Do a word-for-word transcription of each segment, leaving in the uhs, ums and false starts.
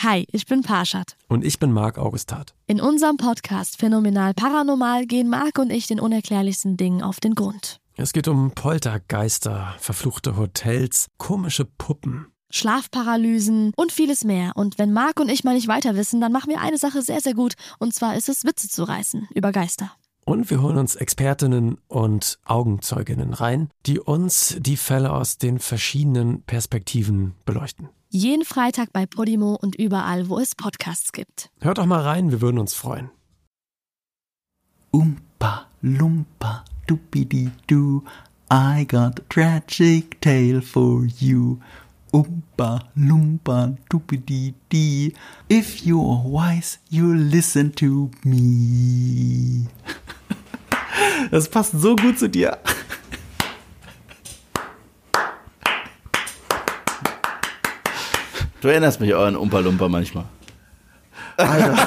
Hi, ich bin Parshad. Und ich bin Marc Augustat. In unserem Podcast Phänomenal Paranormal gehen Marc und ich den unerklärlichsten Dingen auf den Grund. Es geht um Poltergeister, verfluchte Hotels, komische Puppen, Schlafparalysen und vieles mehr. Und wenn Marc und ich mal nicht weiter wissen, dann machen wir eine Sache sehr, sehr gut. Und zwar ist es, Witze zu reißen über Geister. Und wir holen uns Expertinnen und Augenzeuginnen rein, die uns die Fälle aus den verschiedenen Perspektiven beleuchten. Jeden Freitag bei Podimo und überall, wo es Podcasts gibt. Hört doch mal rein, wir würden uns freuen. Oompa Loompa Doopity-Doo, I got a tragic tale for you. Oompa Loompa Doopity-Dee, if you're wise, you listen to me. Das passt so gut zu dir. Du erinnerst mich auch an Oompa Loompa manchmal. Alter.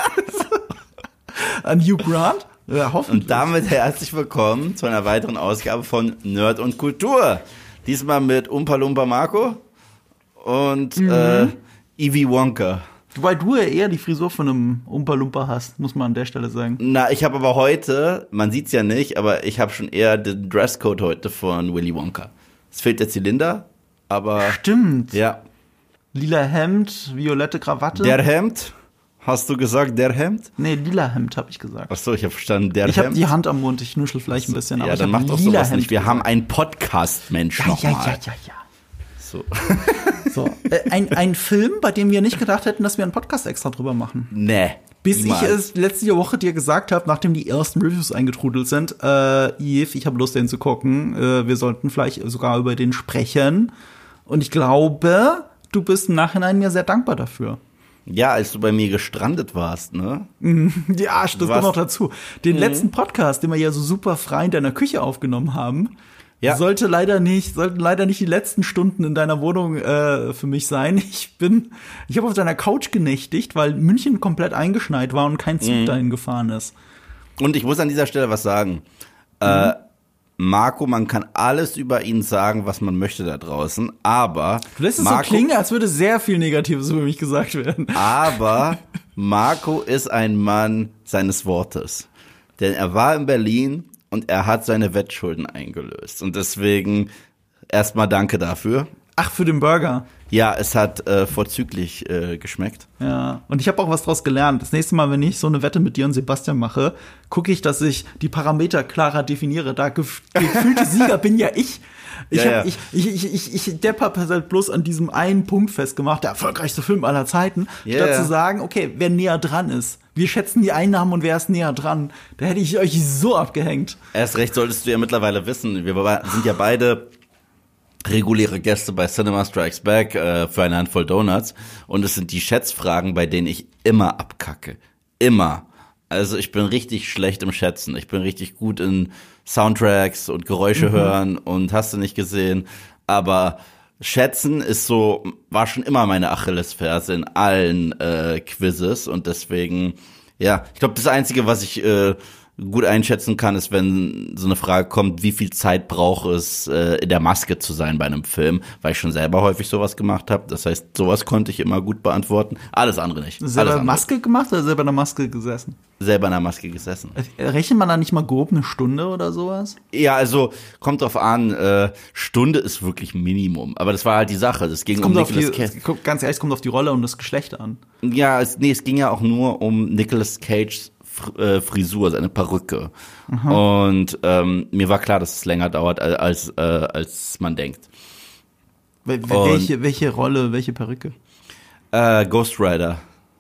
An Hugh Grant? Ja, hoffentlich. Und damit herzlich willkommen zu einer weiteren Ausgabe von Nerd und Kultur. Diesmal mit Oompa Loompa Marco und mhm. äh, Evie Wonka. Wobei du ja eher die Frisur von einem Oompa Loompa hast, muss man an der Stelle sagen. Na, ich habe aber heute, man sieht's ja nicht, aber ich habe schon eher den Dresscode heute von Willy Wonka. Es fehlt der Zylinder, aber... Stimmt. Ja. Lila Hemd, violette Krawatte. Der Hemd? Hast du gesagt, der Hemd? Nee, lila Hemd, habe ich gesagt. Ach so, ich habe verstanden, der ich Hemd. Ich habe die Hand am Mund, ich nuschel vielleicht ein bisschen. Ja, aber dann macht doch sowas nicht. Wir haben einen Podcast-Mensch ja, nochmal. Ja, ja, ja, ja. So. so äh, ein, ein Film, bei dem wir nicht gedacht hätten, dass wir einen Podcast extra drüber machen. Nee. Bis niemals. ich es letzte Woche dir gesagt habe, nachdem die ersten Reviews eingetrudelt sind, äh, Yves, ich habe Lust, den zu gucken. Äh, wir sollten vielleicht sogar über den sprechen. Und ich glaube, du bist im Nachhinein mir sehr dankbar dafür. Ja, als du bei mir gestrandet warst, ne? Ja, das kommt noch dazu. Den mhm. letzten Podcast, den wir ja so super frei in deiner Küche aufgenommen haben, ja. sollte leider nicht, sollten leider nicht die letzten Stunden in deiner Wohnung äh, für mich sein. Ich bin, ich habe auf deiner Couch genächtigt, weil München komplett eingeschneit war und kein Zug mhm. dahin gefahren ist. Und ich muss an dieser Stelle was sagen. Mhm. Äh, Marco, man kann alles über ihn sagen, was man möchte da draußen, aber Du lässt es Marco, so klingen, als würde sehr viel Negatives über mich gesagt werden. Aber Marco ist ein Mann seines Wortes. Denn er war in Berlin und er hat seine Wettschulden eingelöst. Und deswegen erstmal danke dafür. Ach, für den Burger. Ja, es hat äh, vorzüglich äh, geschmeckt. Ja, und ich habe auch was draus gelernt. Das nächste Mal, wenn ich so eine Wette mit dir und Sebastian mache, gucke ich, dass ich die Parameter klarer definiere. Da gef- gefühlte Sieger bin ja ich. Ich ja, hab, ja. ich, ich, ich, ich, ich Depp hab halt bloß an diesem einen Punkt festgemacht, der erfolgreichste Film aller Zeiten, yeah. statt zu sagen, okay, wer näher dran ist. Wir schätzen die Einnahmen und wer ist näher dran. Da hätte ich euch so abgehängt. Erst recht solltest du ja mittlerweile wissen. Wir sind ja beide reguläre Gäste bei Cinema Strikes Back äh, für eine Handvoll Donuts. Und es sind die Schätzfragen, bei denen ich immer abkacke. Immer. Also ich bin richtig schlecht im Schätzen. Ich bin richtig gut in Soundtracks und Geräusche mhm. hören und hast du nicht gesehen. Aber Schätzen ist so, war schon immer meine Achillesferse in allen äh, Quizzes. Und deswegen, ja, ich glaube, das Einzige, was ich äh, gut einschätzen kann, ist, wenn so eine Frage kommt, wie viel Zeit braucht es, äh, in der Maske zu sein bei einem Film, weil ich schon selber häufig sowas gemacht habe. Das heißt, sowas konnte ich immer gut beantworten. Alles andere nicht. Selber Alles Maske andere. gemacht oder selber in der Maske gesessen? Selber in der Maske gesessen. Rechnet man da nicht mal grob eine Stunde oder sowas? Ja, also kommt drauf an, äh, Stunde ist wirklich Minimum. Aber das war halt die Sache. Das ging um Nicolas Cage. Ganz ehrlich, es kommt auf die Rolle und das Geschlecht an. Ja, es, nee, es ging ja auch nur um Nicolas Cages Frisur, seine Perücke. Mhm. Und ähm, mir war klar, dass es länger dauert, als, äh, als man denkt. Wel- welche, welche Rolle, welche Perücke? Äh, Ghost Rider.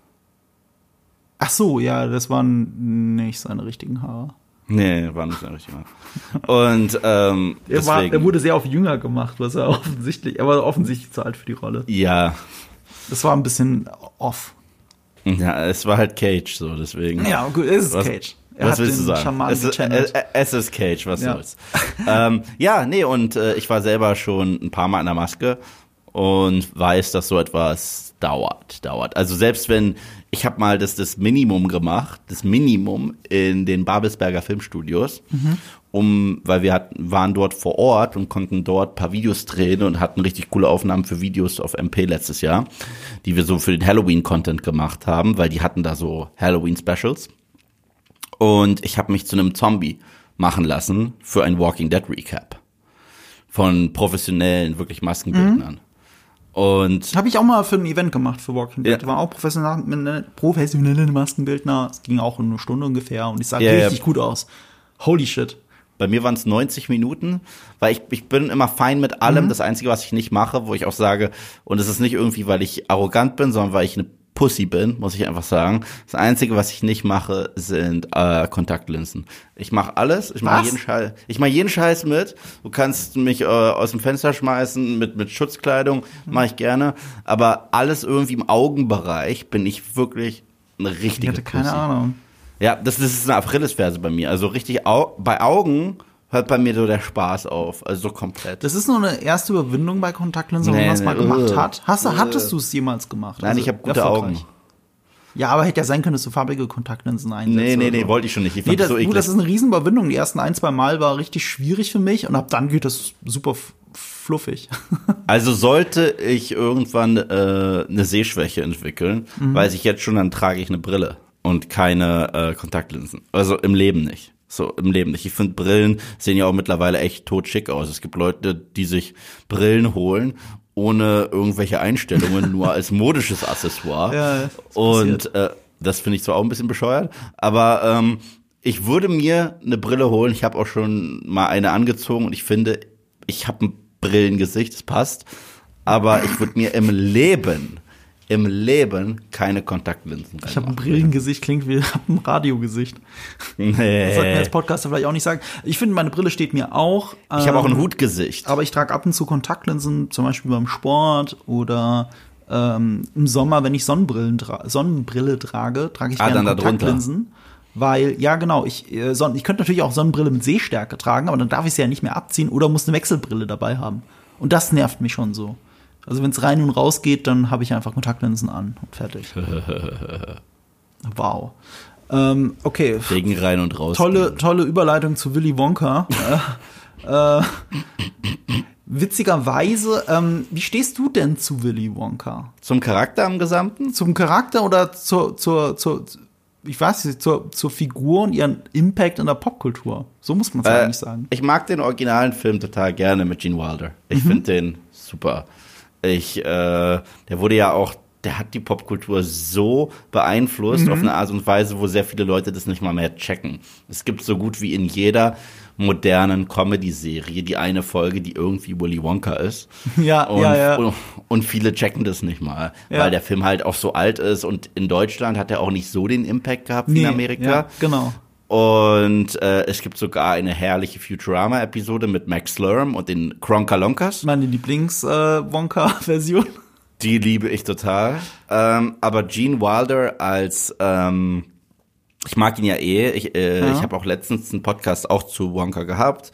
Ach so, ja, das waren nicht seine richtigen Haare. Nee, war nicht seine richtigen Haare. Und ähm, er, war, er wurde sehr auf jünger gemacht, was er offensichtlich, er war offensichtlich zu alt für die Rolle. Ja. Das war ein bisschen off. Ja, es war halt Cage, so, deswegen. Ja, gut, es ist was, Cage. Er was willst du sagen? Es ist, es, es ist Cage, was ja. soll's. ähm, ja, nee, und äh, ich war selber schon ein paar Mal in der Maske und weiß, dass so etwas dauert, dauert. Also selbst wenn, ich habe mal das, das Minimum gemacht, das Minimum in den Babelsberger Filmstudios, mhm. um, weil wir hatten, waren dort vor Ort und konnten dort ein paar Videos drehen und hatten richtig coole Aufnahmen für Videos auf M P letztes Jahr, die wir so für den Halloween-Content gemacht haben, weil die hatten da so Halloween-Specials. Und ich habe mich zu einem Zombie machen lassen für ein Walking Dead Recap von professionellen, wirklich Maskenbildnern. Mhm. Und habe ich auch mal für ein Event gemacht für Walking Dead. Ja. War auch professionelle, professionelle Maskenbildner. Es ging auch eine Stunde ungefähr und ich sah ja, richtig ja. gut aus. Holy shit. Bei mir waren es neunzig Minuten, weil ich, ich bin immer fein mit allem. Mhm. Das Einzige, was ich nicht mache, wo ich auch sage, und es ist nicht irgendwie, weil ich arrogant bin, sondern weil ich eine Pussy bin, muss ich einfach sagen. Das Einzige, was ich nicht mache, sind äh, Kontaktlinsen. Ich mache alles. Ich mache jeden Scheiß. Ich mache jeden Scheiß mit. Du kannst mich äh, aus dem Fenster schmeißen mit mit Schutzkleidung, mache ich gerne. Aber alles irgendwie im Augenbereich bin ich wirklich eine richtige Pussy. Ich hatte keine Pussy. Ahnung. Ja, das, das ist eine Achillesferse bei mir. Also richtig au- bei Augen hört bei mir so der Spaß auf, also so komplett. Das ist nur eine erste Überwindung bei Kontaktlinsen, nee, wenn man es mal nee, gemacht uh, hat. Hast du, hattest du es jemals gemacht? Nein, also, ich habe gute Augen. Ja, aber hätte ja sein können, dass du farbige Kontaktlinsen einsetzt. Nee, nee, nee, so. Wollte ich schon nicht. Ich nee, das, so du, das ist eine Riesenüberwindung. Die ersten ein, zwei Mal war richtig schwierig für mich und ab dann geht das super f- fluffig. Also sollte ich irgendwann äh, eine Sehschwäche entwickeln, mhm. weiß ich jetzt schon, dann trage ich eine Brille und keine äh, Kontaktlinsen. Also im Leben nicht. So, im Leben nicht. Ich finde, Brillen sehen ja auch mittlerweile echt totschick aus. Es gibt Leute, die sich Brillen holen, ohne irgendwelche Einstellungen, nur als modisches Accessoire. Ja, das und äh, das finde ich zwar auch ein bisschen bescheuert, aber ähm, ich würde mir eine Brille holen. Ich habe auch schon mal eine angezogen und ich finde, ich habe ein Brillengesicht, das passt. Aber ich würde mir im Leben Im Leben keine Kontaktlinsen. Ich habe ein Brillengesicht, klingt wie ein Radiogesicht. Nee. Das sollten wir als Podcaster vielleicht auch nicht sagen. Ich finde, meine Brille steht mir auch. Ich ähm, habe auch ein Hutgesicht. Aber ich trage ab und zu Kontaktlinsen, zum Beispiel beim Sport oder ähm, im Sommer, wenn ich Sonnenbrillen tra- Sonnenbrille trage, trage ich ah, gerne Kontaktlinsen. Weil, ja genau, ich, äh, Son- ich könnte natürlich auch Sonnenbrille mit Sehstärke tragen, aber dann darf ich sie ja nicht mehr abziehen oder muss eine Wechselbrille dabei haben. Und das nervt mich schon so. Also wenn es rein und raus geht, dann habe ich einfach Kontaktlinsen an und fertig. Wow. Ähm, okay. Wegen rein und raus. Tolle, tolle Überleitung zu Willy Wonka. äh, äh, witzigerweise, ähm, wie stehst du denn zu Willy Wonka? Zum Charakter im Gesamten? Zum Charakter oder zur, zur, zur ich weiß nicht, zur, zur Figur und ihren Impact in der Popkultur? So muss man es äh, eigentlich sagen. Ich mag den originalen Film total gerne mit Gene Wilder. Ich mhm. finde den super. Ich, äh, der wurde ja auch, der hat die Popkultur so beeinflusst, mhm. auf eine Art und Weise, wo sehr viele Leute das nicht mal mehr checken. Es gibt so gut wie in jeder modernen Comedy-Serie die eine Folge, die irgendwie Willy Wonka ist. Ja, und, ja, ja. Und, und viele checken das nicht mal, ja. weil der Film halt auch so alt ist und in Deutschland hat er auch nicht so den Impact gehabt wie nee, in Amerika. Ja, genau. Und äh, es gibt sogar eine herrliche Futurama-Episode mit Max Slurm und den Kronkalonkas. Meine Lieblings-Wonka-Version. Äh, Die liebe ich total. Ähm, aber Gene Wilder als, ähm, ich mag ihn ja eh. Ich, äh, ja. ich habe auch letztens einen Podcast auch zu Wonka gehabt.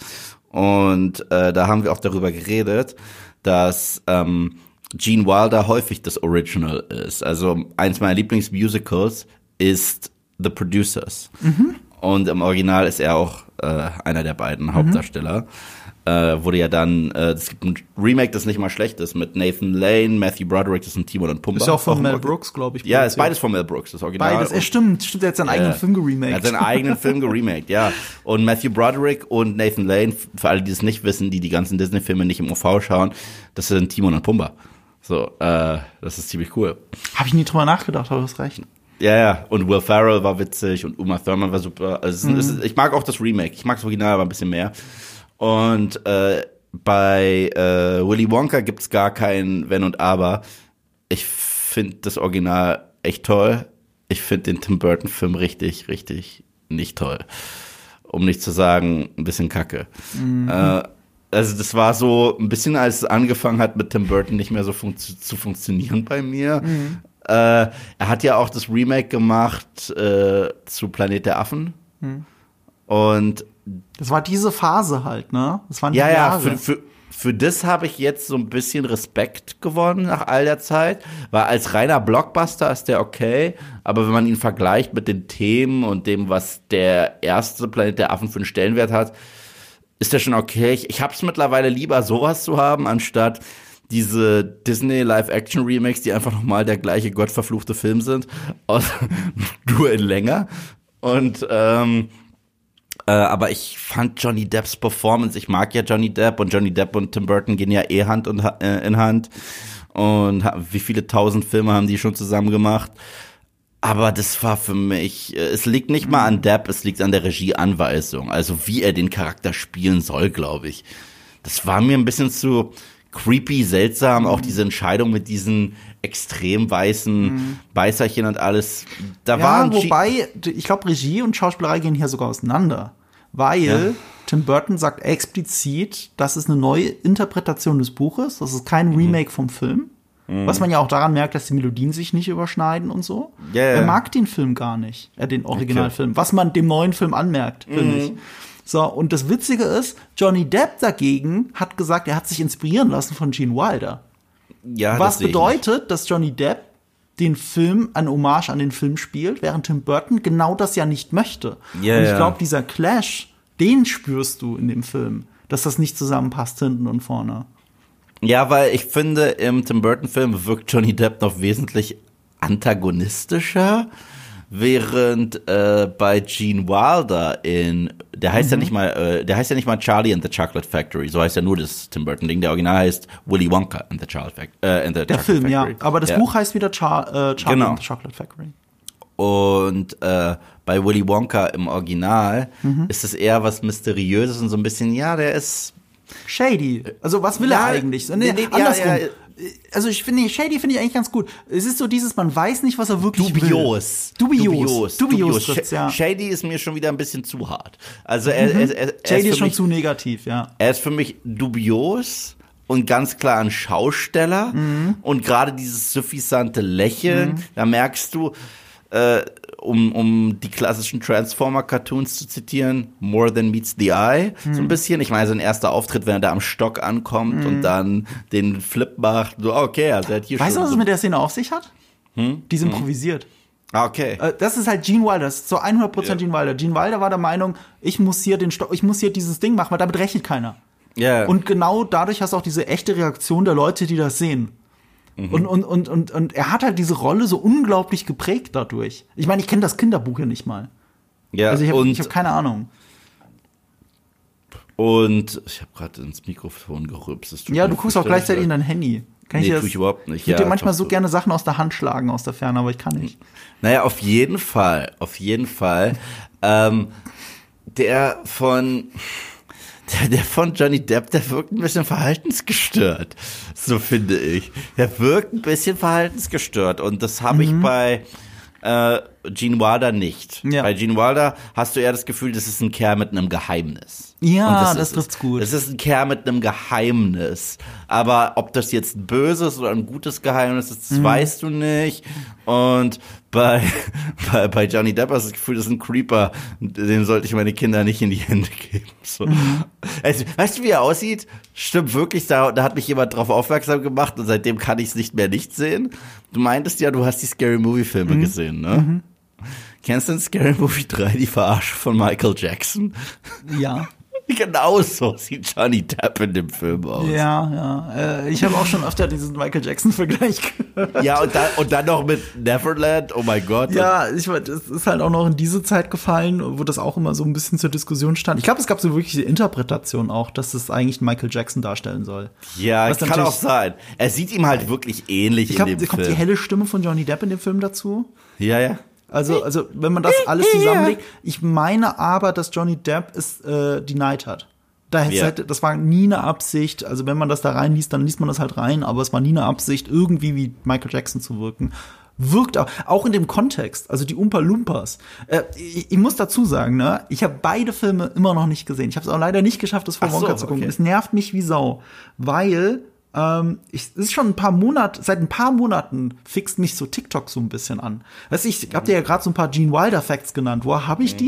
Und äh, da haben wir auch darüber geredet, dass ähm, Gene Wilder häufig das Original ist. Also eins meiner Lieblingsmusicals ist The Producers. Mhm. Und im Original ist er auch äh, einer der beiden Hauptdarsteller. Mhm. Äh, wurde ja dann, äh, es gibt ein Remake, das nicht mal schlecht ist, mit Nathan Lane, Matthew Broderick, das sind Timon und Pumbaa. Ist ja auch von auch Mel Brooks, glaube ich. Ja, ist beides von Mel Brooks, das Original. Beides, er stimmt, stimmt, er hat seinen äh, eigenen Film geremaked. Er hat seinen eigenen Film geremaked, ja. Und Matthew Broderick und Nathan Lane, für alle, die es nicht wissen, die die ganzen Disney-Filme nicht im O V schauen, das sind Timon und Pumbaa. So, äh, das ist ziemlich cool. Habe ich nie drüber nachgedacht, aber du hast recht. Ja, ja, und Will Ferrell war witzig und Uma Thurman war super. Also mhm. es ist, ich mag auch das Remake, ich mag das Original aber ein bisschen mehr. Und äh, bei äh, Willy Wonka gibt's gar kein Wenn und Aber. Ich finde das Original echt toll. Ich finde den Tim Burton-Film richtig, richtig nicht toll. Um nicht zu sagen, ein bisschen kacke. Mhm. Äh, also das war so ein bisschen, als es angefangen hat mit Tim Burton nicht mehr so funktio- zu funktionieren bei mir. Mhm. Äh, er hat ja auch das Remake gemacht äh, zu Planet der Affen. Hm. Und das war diese Phase halt, ne? Das waren die ja, Jahre. Ja, für, für, für das habe ich jetzt so ein bisschen Respekt gewonnen nach all der Zeit, weil als reiner Blockbuster ist der okay, aber wenn man ihn vergleicht mit den Themen und dem, was der erste Planet der Affen für einen Stellenwert hat, ist der schon okay. Ich, ich habe es mittlerweile lieber, sowas zu haben, anstatt diese Disney Live-Action-Remakes, die einfach nochmal der gleiche gottverfluchte Film sind, aus, nur in länger. Und ähm, äh, aber ich fand Johnny Depps Performance, ich mag ja Johnny Depp und Johnny Depp und Tim Burton gehen ja eh Hand und, äh, in Hand. Und wie viele tausend Filme haben die schon zusammen gemacht? Aber das war für mich, es liegt nicht mal an Depp, es liegt an der Regieanweisung. Also wie er den Charakter spielen soll, glaube ich. Das war mir ein bisschen zu creepy, seltsam. Auch diese Entscheidung mit diesen extrem weißen mhm. Beißerchen und alles. Da ja, waren wobei, ich glaube, Regie und Schauspielerei gehen hier sogar auseinander. Weil ja. Tim Burton sagt explizit, das ist eine neue Interpretation des Buches. Das ist kein Remake mhm. vom Film. Was man ja auch daran merkt, dass die Melodien sich nicht überschneiden und so. Yeah, er yeah. mag den Film gar nicht, äh, den Originalfilm. Okay. Was man dem neuen Film anmerkt, finde mm. ich. So, und das Witzige ist, Johnny Depp dagegen hat gesagt, er hat sich inspirieren lassen von Gene Wilder. Ja, Was das bedeutet, dass Johnny Depp den Film, eine Hommage an den Film spielt, während Tim Burton genau das ja nicht möchte. Yeah, und ich yeah. glaube, dieser Clash, den spürst du in dem Film, dass das nicht zusammenpasst hinten und vorne. Ja, weil ich finde, im Tim Burton-Film wirkt Johnny Depp noch wesentlich antagonistischer, während äh, bei Gene Wilder in, der heißt mhm. ja nicht mal, äh, der heißt ja nicht mal Charlie and the Chocolate Factory, so heißt ja nur das Tim Burton-Ding. Der Original heißt Willy Wonka and the Chocolate Factory. Äh, in the der Chocolate Film, Factory. ja. Aber das ja. Buch heißt wieder Char- äh, Charlie genau. and the Chocolate Factory. Und äh, bei Willy Wonka im Original mhm. ist es eher was Mysteriöses und so ein bisschen, ja, der ist shady. Also was will ja, er eigentlich? Nee, nee, nee, andersrum. Ja, ja. Also ich finde, shady finde ich eigentlich ganz gut. Es ist so dieses, man weiß nicht, was er wirklich Dubios. will. Dubios. Dubios. Dubios. Dubios. Ja. Shady ist mir schon wieder ein bisschen zu hart. Also er, mhm. er, er, er Shady ist, ist schon mich, zu negativ, ja. Er ist für mich dubios und ganz klar ein Schausteller. Mhm. Und gerade dieses suffisante Lächeln, mhm. da merkst du, äh, um, um die klassischen Transformer-Cartoons zu zitieren, more than meets the eye, hm. so ein bisschen. Ich meine, sein erster Auftritt, wenn er da am Stock ankommt hm. und dann den Flip macht, so, okay, also er hat hier weißt schon du, was so es mit der Szene auf sich hat? Hm? Die ist improvisiert. Ah, okay. Das ist halt Gene Wilder, das ist so hundert Prozent ja. Gene Wilder. Gene Wilder war der Meinung, ich muss hier den Stock, ich muss hier dieses Ding machen, weil damit rechnet keiner. Yeah. Und genau dadurch hast du auch diese echte Reaktion der Leute, die das sehen. Mhm. Und, und, und, und, und er hat halt diese Rolle so unglaublich geprägt dadurch. Ich meine, ich kenne das Kinderbuch ja nicht mal. Ja, also ich habe hab keine Ahnung. Und ich habe gerade ins Mikrofon gerübst. Ja, du guckst auch gleichzeitig in dein Handy. Kann nee, ich das, tue ich überhaupt nicht. Ich würde ja, dir manchmal so gerne Sachen aus der Hand schlagen, aus der Ferne, aber ich kann nicht. Naja, auf jeden Fall, auf jeden Fall. ähm, der von... Der, der von Johnny Depp, der wirkt ein bisschen verhaltensgestört, so finde ich. Der wirkt ein bisschen verhaltensgestört und das habe mhm. ich bei äh, Gene Wilder nicht. Ja. Bei Gene Wilder hast du eher das Gefühl, das ist ein Kerl mit einem Geheimnis. Ja, das, das trifft's gut. Das ist ein Kerl mit einem Geheimnis. Aber ob das jetzt ein böses oder ein gutes Geheimnis ist, das mhm. weißt du nicht. Und bei, bei, bei Johnny Depp hast du das Gefühl, das ist ein Creeper. Dem sollte ich meine Kinder nicht in die Hände geben. So. Mhm. Also, weißt du, wie er aussieht? Stimmt wirklich, da, da hat mich jemand drauf aufmerksam gemacht und seitdem kann ich es nicht mehr nicht sehen. Du meintest ja, du hast die Scary Movie Filme mhm. gesehen, ne? Mhm. Kennst du den Scary Movie drei, die Verarsche von Michael Jackson? Ja. Genau so sieht Johnny Depp in dem Film aus. Ja, ja. Äh, ich habe auch schon öfter diesen Michael Jackson-Vergleich gehört. Ja, und dann, und dann noch mit Neverland, oh mein Gott. Ja, ich weiß, es ist halt auch noch in diese Zeit gefallen, wo das auch immer so ein bisschen zur Diskussion stand. Ich glaube, es gab so wirklich die Interpretation auch, dass es eigentlich Michael Jackson darstellen soll. Ja, das kann auch sein. Er sieht ihm halt wirklich ähnlich ich glaub, in dem Film. Kommt die helle Stimme von Johnny Depp in dem Film dazu? Ja, ja. Also, also wenn man das alles zusammenlegt, ich meine aber, dass Johnny Depp es äh, denied hat. Da yeah. halt, das war nie eine Absicht, also wenn man das da reinliest, dann liest man das halt rein, aber es war nie eine Absicht, irgendwie wie Michael Jackson zu wirken. Wirkt auch, auch in dem Kontext, also die Oompa Loompas. Äh, ich, ich muss dazu sagen, ne, ich habe beide Filme immer noch nicht gesehen. Ich habe es auch leider nicht geschafft, das vor Ach so, Wonka zu gucken. Okay. Es nervt mich wie Sau, weil Ähm, ich, es ist schon ein paar Monate, seit ein paar Monaten fixt mich so TikTok so ein bisschen an. Weißt du, ich hab dir ja gerade so ein paar Gene Wilder Facts genannt. Woher habe ich die?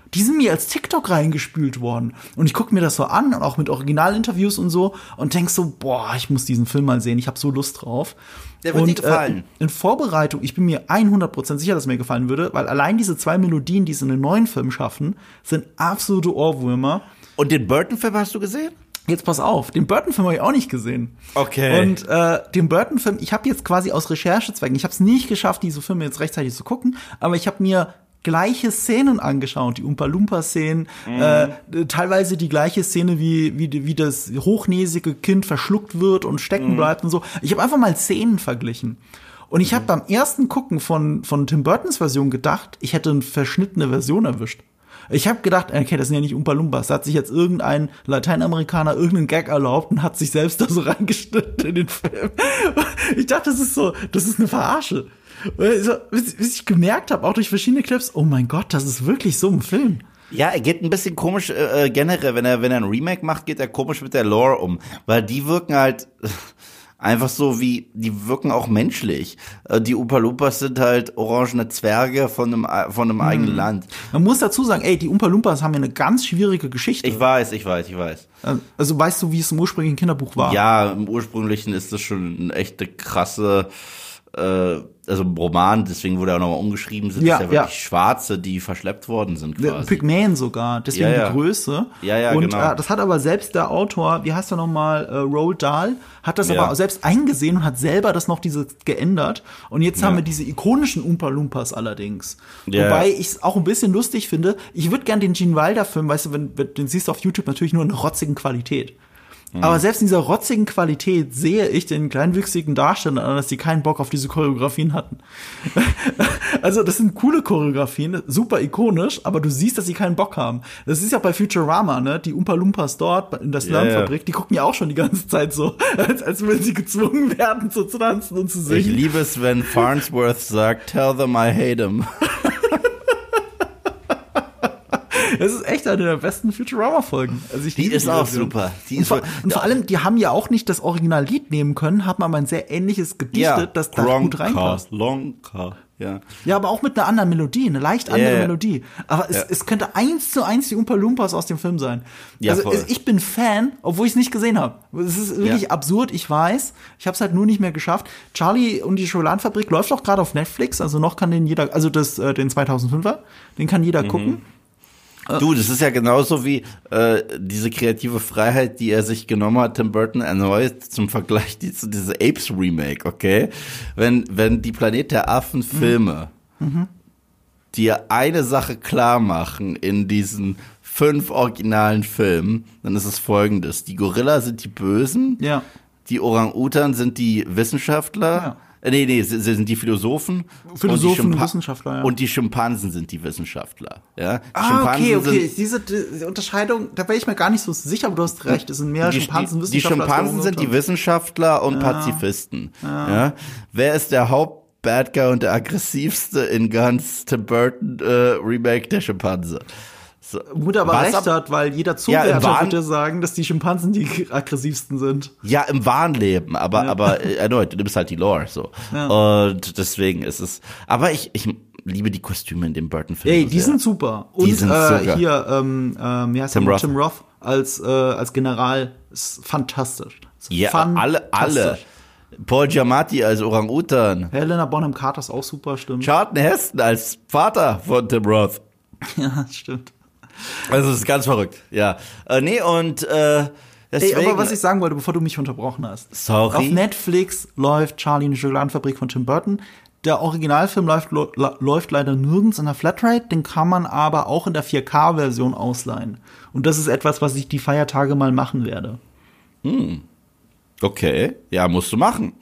Die sind mir als TikTok reingespült worden. Und ich gucke mir das so an, auch mit Originalinterviews und so, und denk so, boah, ich muss diesen Film mal sehen, ich habe so Lust drauf. Der wird und, dir gefallen. Äh, in Vorbereitung, ich bin mir hundert Prozent sicher, dass es mir gefallen würde, weil allein diese zwei Melodien, die sie in den neuen Film schaffen, sind absolute Ohrwürmer. Und den Burton-Film hast du gesehen? Jetzt pass auf, den Burton-Film habe ich auch nicht gesehen. Okay. Und äh, den Burton-Film, ich habe jetzt quasi aus Recherchezwecken, ich habe es nicht geschafft, diese Filme jetzt rechtzeitig zu gucken, aber ich habe mir gleiche Szenen angeschaut, die Oompa-Loompa-Szenen, mhm. äh, teilweise die gleiche Szene, wie, wie, wie das hochnäsige Kind verschluckt wird und stecken mhm. bleibt und so. Ich habe einfach mal Szenen verglichen. Und ich mhm. habe beim ersten Gucken von, von Tim Burtons Version gedacht, ich hätte eine verschnittene Version erwischt. Ich habe gedacht, okay, das sind ja nicht Oompa-Loompas. Da hat sich jetzt irgendein Lateinamerikaner irgendeinen Gag erlaubt und hat sich selbst da so reingeschnitten in den Film. Ich dachte, das ist so, das ist eine Verarsche. So, bis ich gemerkt habe, auch durch verschiedene Clips, oh mein Gott, das ist wirklich so ein Film. Ja, er geht ein bisschen komisch äh, generell, wenn er wenn er ein Remake macht, geht er komisch mit der Lore um, weil die wirken halt einfach so wie, die wirken auch menschlich. Äh, die Oompa-Loompas sind halt orangene Zwerge von einem von einem hm. eigenen Land. Man muss dazu sagen, ey, die Oompa-Loompas haben ja eine ganz schwierige Geschichte. Ich weiß, ich weiß, ich weiß. Also weißt du, wie es im ursprünglichen Kinderbuch war? Ja, im ursprünglichen ist das schon eine echte krasse also im Roman, deswegen wurde er auch nochmal umgeschrieben, sind ja, es ja wirklich ja. Schwarze, die verschleppt worden sind quasi. Pygmäen sogar, deswegen ja, ja. die Größe. Ja, ja, und genau. äh, das hat aber selbst der Autor, wie heißt er nochmal, äh, Roald Dahl, hat das ja. aber selbst eingesehen und hat selber das noch diese geändert. Und jetzt ja. haben wir diese ikonischen Oompa-Loompas allerdings. Ja. Wobei ich es auch ein bisschen lustig finde, ich würde gern den Gene Wilder-Film, weißt du, wenn, wenn den siehst du auf YouTube natürlich nur in rotzigen Qualität. Mhm. Aber selbst in dieser rotzigen Qualität sehe ich den kleinwüchsigen Darstellern an, dass die keinen Bock auf diese Choreografien hatten. Also das sind coole Choreografien, super ikonisch, aber du siehst, dass sie keinen Bock haben. Das ist ja bei Futurama, ne? Die Oompa-Loompas dort in der Slumfabrik, ja, ja. die gucken ja auch schon die ganze Zeit so, als, als würden sie gezwungen werden, so zu tanzen und zu singen. Ich liebe es, wenn Farnsworth sagt, tell them I hate them. Das ist echt eine der besten Futurama-Folgen. Also ich die ist die auch super. Die und, ist vor, und vor allem, die haben ja auch nicht das Originallied nehmen können, haben aber ein sehr ähnliches gedichtet, ja, das da gut reinpasst. Lonka, ja. Ja, aber auch mit einer anderen Melodie, eine leicht andere yeah. Melodie. Aber es, ja. es könnte eins zu eins die Oompa-Loompas aus dem Film sein. Ja, also voll. Ich bin Fan, obwohl ich es nicht gesehen habe. Es ist wirklich ja. absurd, ich weiß. Ich habe es halt nur nicht mehr geschafft. Charlie und die Schokoladenfabrik läuft auch gerade auf Netflix, also noch kann den jeder, also das, äh, den zweitausendfünfer, den kann jeder mhm. gucken. Du, das ist ja genauso wie äh, diese kreative Freiheit, die er sich genommen hat, Tim Burton erneut zum Vergleich die, zu diese Apes Remake, okay? Wenn wenn die Planet der Affen Filme mhm. dir eine Sache klar machen in diesen fünf originalen Filmen, dann ist es folgendes: Die Gorilla sind die Bösen, ja. die Orang-Utan sind die Wissenschaftler. Ja. Nee, nee, sie sind die Philosophen. Philosophen und die Schimpa- Wissenschaftler, ja. Und die Schimpansen sind die Wissenschaftler, ja. Die ah, Schimpansen okay, okay. Sind, diese, diese Unterscheidung, da wäre ich mir gar nicht so sicher, aber du hast recht, es sind mehr die, Schimpansen, die, Wissenschaftler. Die Schimpansen sind die Wissenschaftler und ja. Pazifisten, ja. ja. Wer ist der Haupt-Bad Guy und der aggressivste in ganz Tim Burton äh, Remake? Der Schimpanse. So. Gut, aber Was recht ab- hat, weil jeder Zuhörer ja, Wahn- würde sagen, dass die Schimpansen die aggressivsten sind. Ja, im wahren Leben, aber, ja. aber äh, erneut, du nimmst halt die Lore, so. Ja. Und deswegen ist es, aber ich, ich liebe die Kostüme in dem Burton-Film. Ey, die sehr. sind super. Und die sind äh, sogar. hier, ähm, ähm, wie heißt Tim der? Roth. Tim Roth als, äh, als General ist fantastisch. Ist ja, fantastisch. alle, alle. Paul Giamatti als Orang-Utan. Helena Bonham Carter ist auch super, stimmt. Charlton Heston als Vater von Tim Roth. Ja, stimmt. Also, das ist ganz verrückt, ja. Äh, nee, und, äh, deswegen. Ey, aber was ich sagen wollte, bevor du mich unterbrochen hast. Sorry. Auf Netflix läuft Charlie und die Schokoladenfabrik von Tim Burton. Der Originalfilm läuft, lo- läuft leider nirgends in der Flatrate, den kann man aber auch in der vier K-Version ausleihen. Und das ist etwas, was ich die Feiertage mal machen werde. Hm. Okay, ja, musst du machen.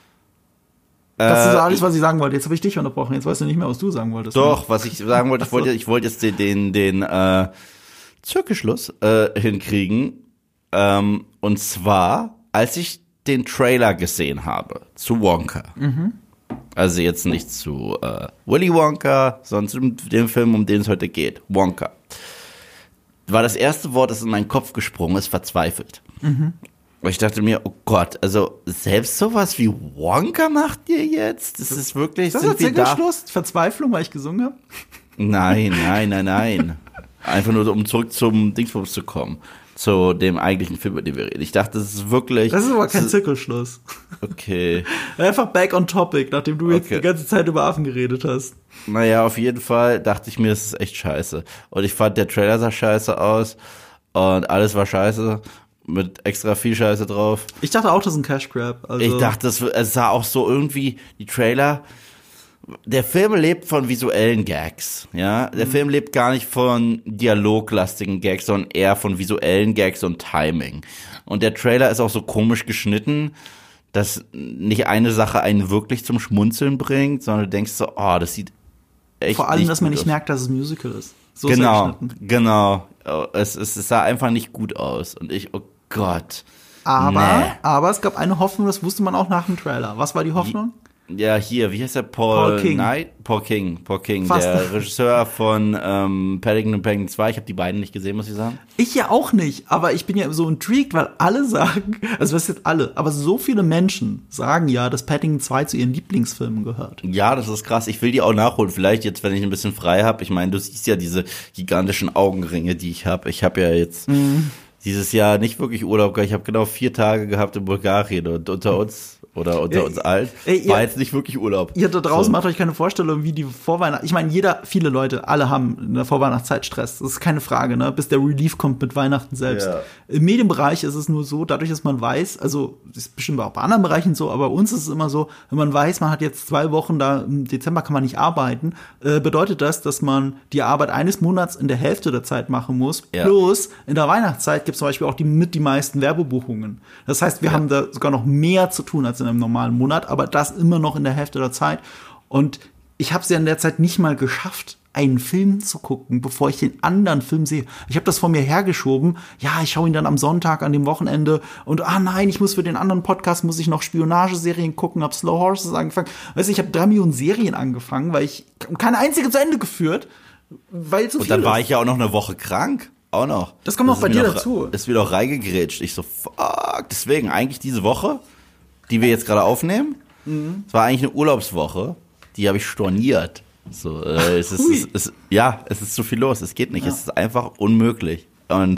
Das äh, ist alles, was ich sagen wollte. Jetzt habe ich dich unterbrochen. Jetzt weißt du nicht mehr, was du sagen wolltest. Doch, ne? was ich sagen wollte, ich wollte, ich wollte jetzt den, den, den äh, Zirkelschluss äh, hinkriegen. Ähm, und zwar, als ich den Trailer gesehen habe zu Wonka. Mhm. Also jetzt nicht zu äh, Willy Wonka, sondern zu dem Film, um den es heute geht. Wonka. War das erste Wort, das in meinen Kopf gesprungen ist, verzweifelt. Mhm. Und ich dachte mir, oh Gott, also selbst sowas wie Wonka macht ihr jetzt? Das ist wirklich, das sind ist wir da? Schluss? Verzweiflung, weil ich gesungen habe? Nein, nein, nein, nein. Einfach nur, um zurück zum Dingsbums zu kommen. Zu dem eigentlichen Film, über den wir reden. Ich dachte, das ist wirklich... Das ist aber kein Zirkelschluss. Okay. Einfach back on topic, nachdem du jetzt okay. die ganze Zeit über Affen geredet hast. Naja, auf jeden Fall dachte ich mir, das ist echt scheiße. Und ich fand, der Trailer sah scheiße aus. Und alles war scheiße. Mit extra viel Scheiße drauf. Ich dachte auch, das ist ein Cash Grab. Also ich dachte, es, es sah auch so irgendwie, die Trailer... Der Film lebt von visuellen Gags, ja. Der mhm. Film lebt gar nicht von dialoglastigen Gags, sondern eher von visuellen Gags und Timing. Und der Trailer ist auch so komisch geschnitten, dass nicht eine Sache einen wirklich zum Schmunzeln bringt, sondern du denkst so, oh, das sieht echt Vor allem, nicht dass man gut nicht aus. merkt, dass es ein Musical ist. So genau, ist er geschnitten. genau. Es, es, es sah einfach nicht gut aus. Und ich, oh Gott. Aber, nee. aber es gab eine Hoffnung, das wusste man auch nach dem Trailer. Was war die Hoffnung? Ja, hier, wie heißt der? Paul, Paul King. Knight? Paul King, Paul King, Fast. der Regisseur von ähm, Paddington und Paddington zwei. Ich habe die beiden nicht gesehen, muss ich sagen. Ich ja auch nicht, aber ich bin ja so intrigued, weil alle sagen, also was jetzt alle, aber so viele Menschen sagen ja, dass Paddington zwei zu ihren Lieblingsfilmen gehört. Ja, das ist krass. Ich will die auch nachholen. Vielleicht jetzt, wenn ich ein bisschen frei habe. Ich meine, du siehst ja diese gigantischen Augenringe, die ich habe. Ich habe ja jetzt mhm. dieses Jahr nicht wirklich Urlaub gehabt. Ich habe genau vier Tage gehabt in Bulgarien und unter uns oder unter uns alt, ey, war ihr, jetzt nicht wirklich Urlaub. Ihr da draußen so. macht euch keine Vorstellung, wie die Vorweihnacht. Ich meine, jeder, viele Leute, alle haben in der Vorweihnachtszeit Stress. Das ist keine Frage, ne? Bis der Relief kommt mit Weihnachten selbst. Ja. Im Medienbereich ist es nur so, dadurch, dass man weiß, also das ist bestimmt auch bei anderen Bereichen so, aber bei uns ist es immer so, wenn man weiß, man hat jetzt zwei Wochen da, im Dezember kann man nicht arbeiten, äh, bedeutet das, dass man die Arbeit eines Monats in der Hälfte der Zeit machen muss. Ja. Plus in der Weihnachtszeit gibt es zum Beispiel auch die mit die meisten Werbebuchungen. Das heißt, wir ja. haben da sogar noch mehr zu tun als in einem normalen Monat, aber das immer noch in der Hälfte der Zeit. Und ich habe es ja in der Zeit nicht mal geschafft, einen Film zu gucken, bevor ich den anderen Film sehe. Ich habe das vor mir hergeschoben. Ja, ich schaue ihn dann am Sonntag an dem Wochenende und ah nein, ich muss für den anderen Podcast muss ich noch Spionageserien gucken, habe Slow Horses angefangen. Weißt du, ich habe drei Millionen Serien angefangen, weil ich keine einzige zu Ende geführt, weil zu viel. Und dann war ist. ich ja auch noch eine Woche krank. Auch noch. Das kommt auch bei dir noch, dazu. Ist wieder auch reingegrätscht. Ich so, fuck. Deswegen eigentlich diese Woche, die wir jetzt gerade aufnehmen, es mhm. war eigentlich eine Urlaubswoche, die habe ich storniert. So, äh, es ist, es ist, ja, es ist zu viel los, es geht nicht, ja. Es ist einfach unmöglich. Und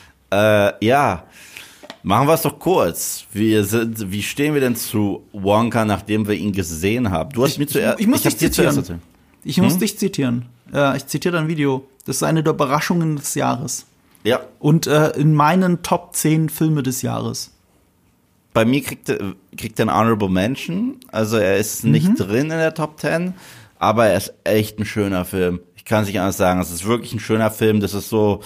äh, ja, machen wir es doch kurz. Wir sind, wie stehen wir denn zu Wonka, nachdem wir ihn gesehen haben? Du hast ich, mir zuerst, ich, ich muss ich dich zitieren. Zuerst ich muss hm? dich zitieren. Ja, ich zitiere dein Video. Das ist eine der Überraschungen des Jahres. Ja. Und äh, in meinen Top zehn Filme des Jahres. Bei mir kriegt er, kriegt er einen Honorable Mention. Also er ist nicht mhm. drin in der Top zehn, aber er ist echt ein schöner Film. Ich kann es nicht anders sagen. Es ist wirklich ein schöner Film. Das ist so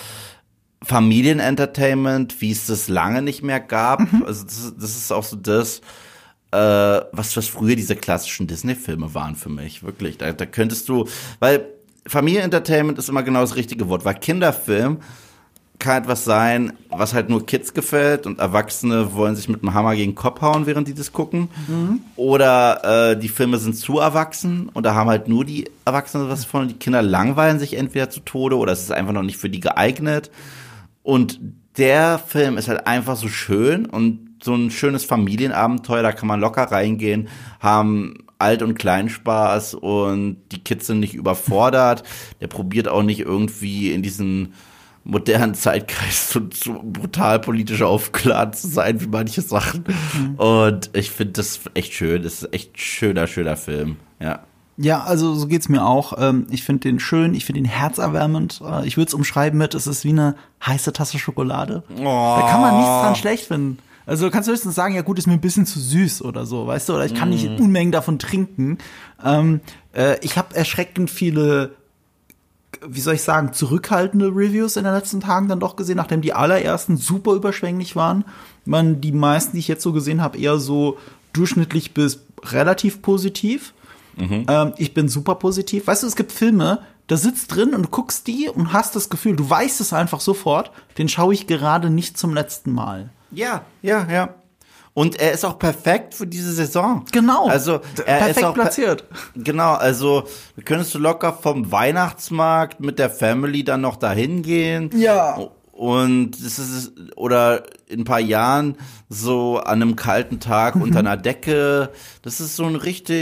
Familienentertainment, wie es das lange nicht mehr gab. Mhm. Also das, das ist auch so das, äh, was, was früher diese klassischen Disney-Filme waren für mich. Wirklich. Da, da könntest du, weil Familienentertainment ist immer genau das richtige Wort, weil Kinderfilm kann etwas sein, was halt nur Kids gefällt und Erwachsene wollen sich mit dem Hammer gegen den Kopf hauen, während die das gucken. Mhm. Oder äh, die Filme sind zu erwachsen und da haben halt nur die Erwachsenen was von. Die Kinder langweilen sich entweder zu Tode oder es ist einfach noch nicht für die geeignet. Und der Film ist halt einfach so schön und so ein schönes Familienabenteuer, da kann man locker reingehen, haben Alt- und Kleinspaß und die Kids sind nicht überfordert. Der probiert auch nicht irgendwie in diesen modernen Zeitgeist so, so brutal politisch aufgeladen zu sein wie manche Sachen. Mhm. Und ich finde das echt schön. Das ist echt ein schöner, schöner Film. Ja. Ja, also so geht's mir auch. Ich finde den schön, ich finde den herzerwärmend. Ich würde es umschreiben mit, es ist wie eine heiße Tasse Schokolade. Oh. Da kann man nichts dran schlecht finden. Also du kannst höchstens sagen, ja gut, ist mir ein bisschen zu süß oder so, weißt du? Oder ich kann mm. nicht Unmengen davon trinken. Ähm, äh, ich habe erschreckend viele, wie soll ich sagen, zurückhaltende Reviews in den letzten Tagen dann doch gesehen, nachdem die allerersten super überschwänglich waren. Man, die meisten, die ich jetzt so gesehen habe, eher so durchschnittlich bis relativ positiv. Mhm. Ähm, ich bin super positiv. Weißt du, es gibt Filme, da sitzt drin und du guckst die und hast das Gefühl, du weißt es einfach sofort, den schaue ich gerade nicht zum letzten Mal. Ja, ja, ja. Und er ist auch perfekt für diese Saison. Genau. Also er perfekt ist auch platziert. Per- genau, also könntest du locker vom Weihnachtsmarkt mit der Family dann noch dahin gehen. Ja. Und es ist oder in ein paar Jahren so an einem kalten Tag mhm. unter einer Decke. Das ist so ein richtig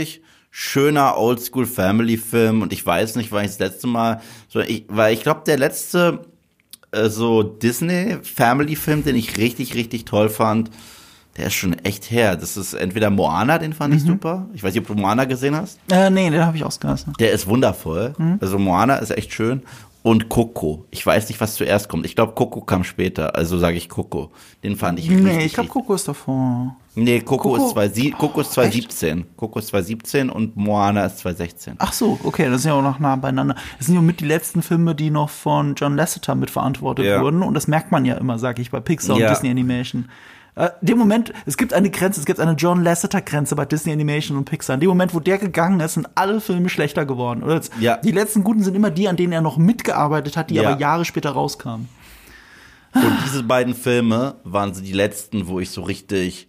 schöner Oldschool-Family-Film und ich weiß nicht, wann ich das letzte Mal, so ich, weil ich glaube, der letzte äh, so Disney-Family-Film, den ich richtig, richtig toll fand, der ist schon echt her. Das ist entweder Moana, den fand ich mhm. super. Ich weiß nicht, ob du Moana gesehen hast. Äh, nee, den habe ich ausgelassen. Der ist wundervoll. Mhm. Also Moana ist echt schön. Und Coco. Ich weiß nicht, was zuerst kommt. Ich glaube, Coco kam später. Also sage ich Coco. Den fand ich richtig. Nee, ich glaube, Coco ist davor. Nee, Coco, Coco? ist zwei, Coco ist zwanzig siebzehn. Coco ist zwanzig siebzehn und Moana ist zwanzig sechzehn. Ach so, okay, das sind ja auch noch nah beieinander. Das sind ja mit die letzten Filme, die noch von John Lasseter mitverantwortet ja. wurden. Und das merkt man ja immer, sag ich, bei Pixar ja. und Disney Animation. Äh, dem Moment, es gibt eine Grenze, es gibt eine John Lasseter-Grenze bei Disney Animation und Pixar. In dem Moment, wo der gegangen ist, sind alle Filme schlechter geworden. Oder jetzt, ja. Die letzten guten sind immer die, an denen er noch mitgearbeitet hat, die ja. aber Jahre später rauskamen. Und diese beiden Filme waren so die letzten, wo ich so richtig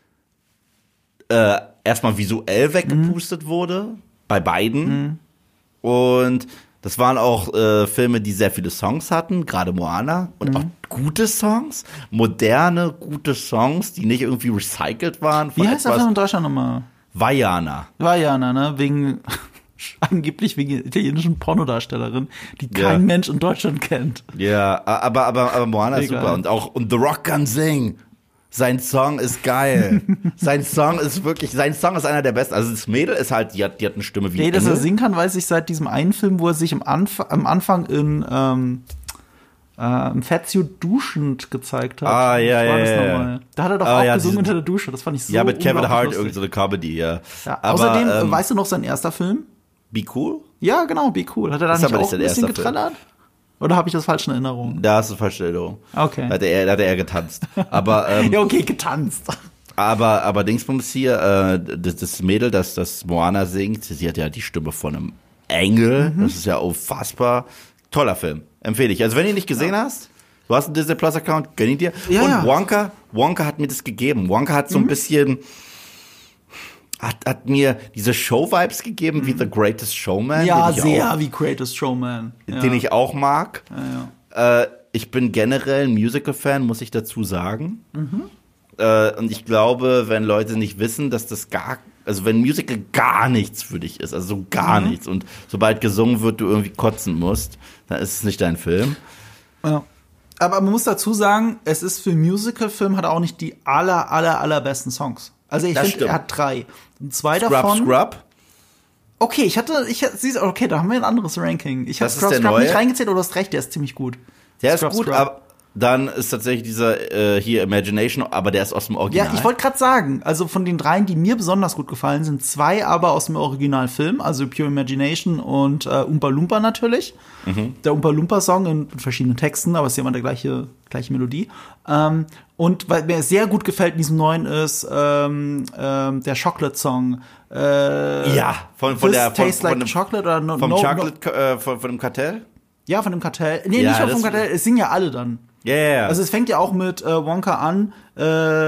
äh, erstmal visuell weggepustet mhm. wurde. Bei beiden. Mhm. Und das waren auch äh, Filme, die sehr viele Songs hatten, gerade Moana. Und mhm. auch gute Songs, moderne, gute Songs, die nicht irgendwie recycelt waren. Wie heißt der Film in Deutschland nochmal? Vaiana. Vaiana, ne? Wegen, angeblich wegen italienischen Pornodarstellerin, die kein ja. Mensch in Deutschland kennt. Ja, aber, aber, aber Moana ist super. Und auch, und The Rock kann singen. Sein Song ist geil. Sein Song ist wirklich, sein Song ist einer der besten. Also das Mädel ist halt, die hat, die hat eine Stimme wie hey, dass er singen kann, weiß ich seit diesem einen Film, wo er sich am, Anf- am Anfang in ähm, äh, im Fettsuit duschend gezeigt hat. Ah, ja, ja, ja. Da hat er doch ah, auch ja, gesungen unter der Dusche. Das fand ich so Ja, mit Kevin Hart, lustig. irgend so eine Comedy, ja. ja aber, außerdem, ähm, weißt du noch sein erster Film? Be Cool? Ja, genau, Be Cool. Hat er da nicht auch ein bisschen getrellert? Oder habe ich das falsch in Erinnerung? Da hast du falsche Erinnerung. Okay. Da hat er, da hat er getanzt. Aber, ähm, ja, okay, getanzt. Aber, aber Dingsbums hier, äh, das, das Mädel, das, das Moana singt, sie hat ja die Stimme von einem Engel. Mhm. Das ist ja unfassbar. Toller Film. Empfehle ich. Also, wenn du ihn nicht gesehen ja. hast, du hast einen Disney Plus Account, gönn ihn dir. Ja, Und ja. Wonka, Wonka hat mir das gegeben. Wonka hat so ein mhm. bisschen, hat, hat mir diese Show-Vibes gegeben, mhm. wie The Greatest Showman. Ja, sehr auch, wie Greatest Showman. Ja. Den ich auch mag. Ja, ja. Äh, ich bin generell ein Musical-Fan, muss ich dazu sagen. Mhm. Äh, und ich glaube, wenn Leute nicht wissen, dass das gar, also wenn Musical gar nichts für dich ist, also so gar mhm. nichts, und sobald gesungen wird, du irgendwie kotzen musst, dann ist es nicht dein Film. Ja. Aber man muss dazu sagen, es ist für Musical-Film hat er auch nicht die aller, aller, allerbesten Songs. Also ich finde, er hat drei. Und zwei Scrub, davon. Scrub? Okay, ich hatte, ich siehst, okay, da haben wir ein anderes Ranking. Ich habe Scrub, Scrub nicht reingezählt, aber du hast recht, der ist ziemlich gut. Der Scrub, ist gut, Scrub. aber dann ist tatsächlich dieser äh, hier Imagination, aber der ist aus dem Original. Ja, ich wollte gerade sagen, also von den dreien, die mir besonders gut gefallen sind, zwei aber aus dem Originalfilm, also Pure Imagination und äh, Oompa Loompa natürlich. Mhm. Der Oompa Loompa Song in verschiedenen Texten, aber es ist ja immer der gleiche, gleiche Melodie. Ähm, und weil mir sehr gut gefällt in diesem neuen ist ähm, ähm, der Chocolate Song. Äh, ja, von, von der von, Taste von, Like dem, Chocolate oder no, vom no, Chocolate no. äh, von, von dem Kartell? Ja, von dem Kartell. Nee, ja, nicht vom Kartell, es singen ja alle dann. Ja, yeah, yeah. Also es fängt ja auch mit äh, Wonka an. Äh,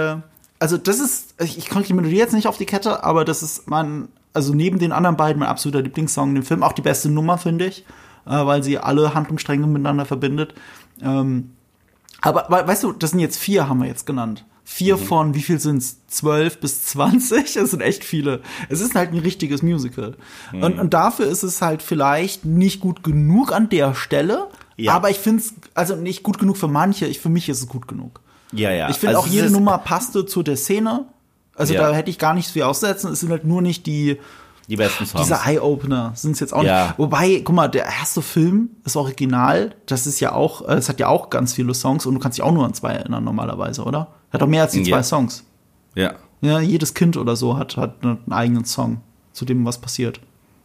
also das ist, ich, ich konnte die Melodie jetzt nicht auf die Kette, aber das ist mein, also neben den anderen beiden mein absoluter Lieblingssong in dem Film, auch die beste Nummer, finde ich, äh, weil sie alle Handlungsstränge miteinander verbindet. Ähm, aber weißt du, das sind jetzt vier, haben wir jetzt genannt. Vier mhm. von, wie viel sind's? Zwölf bis zwanzig? Es sind echt viele. Es ist halt ein richtiges Musical. Mhm. Und, und dafür ist es halt vielleicht nicht gut genug an der Stelle. Ja. Aber ich finde es, also nicht gut genug für manche, ich, für mich ist es gut genug. Ja, ja. Ich finde also auch, jede Nummer passte zu der Szene. Also ja. da hätte ich gar nichts viel aussetzen. Es sind halt nur nicht die, die besten Songs. Diese Eye-Opener sind es jetzt auch ja. nicht. Wobei, guck mal, der erste Film, das Original, das ist ja auch, das hat ja auch ganz viele Songs und du kannst dich auch nur an zwei erinnern normalerweise, oder? Hat doch mehr als die zwei ja. Songs. Ja. Ja, jedes Kind oder so hat, hat einen eigenen Song, zu dem was passiert.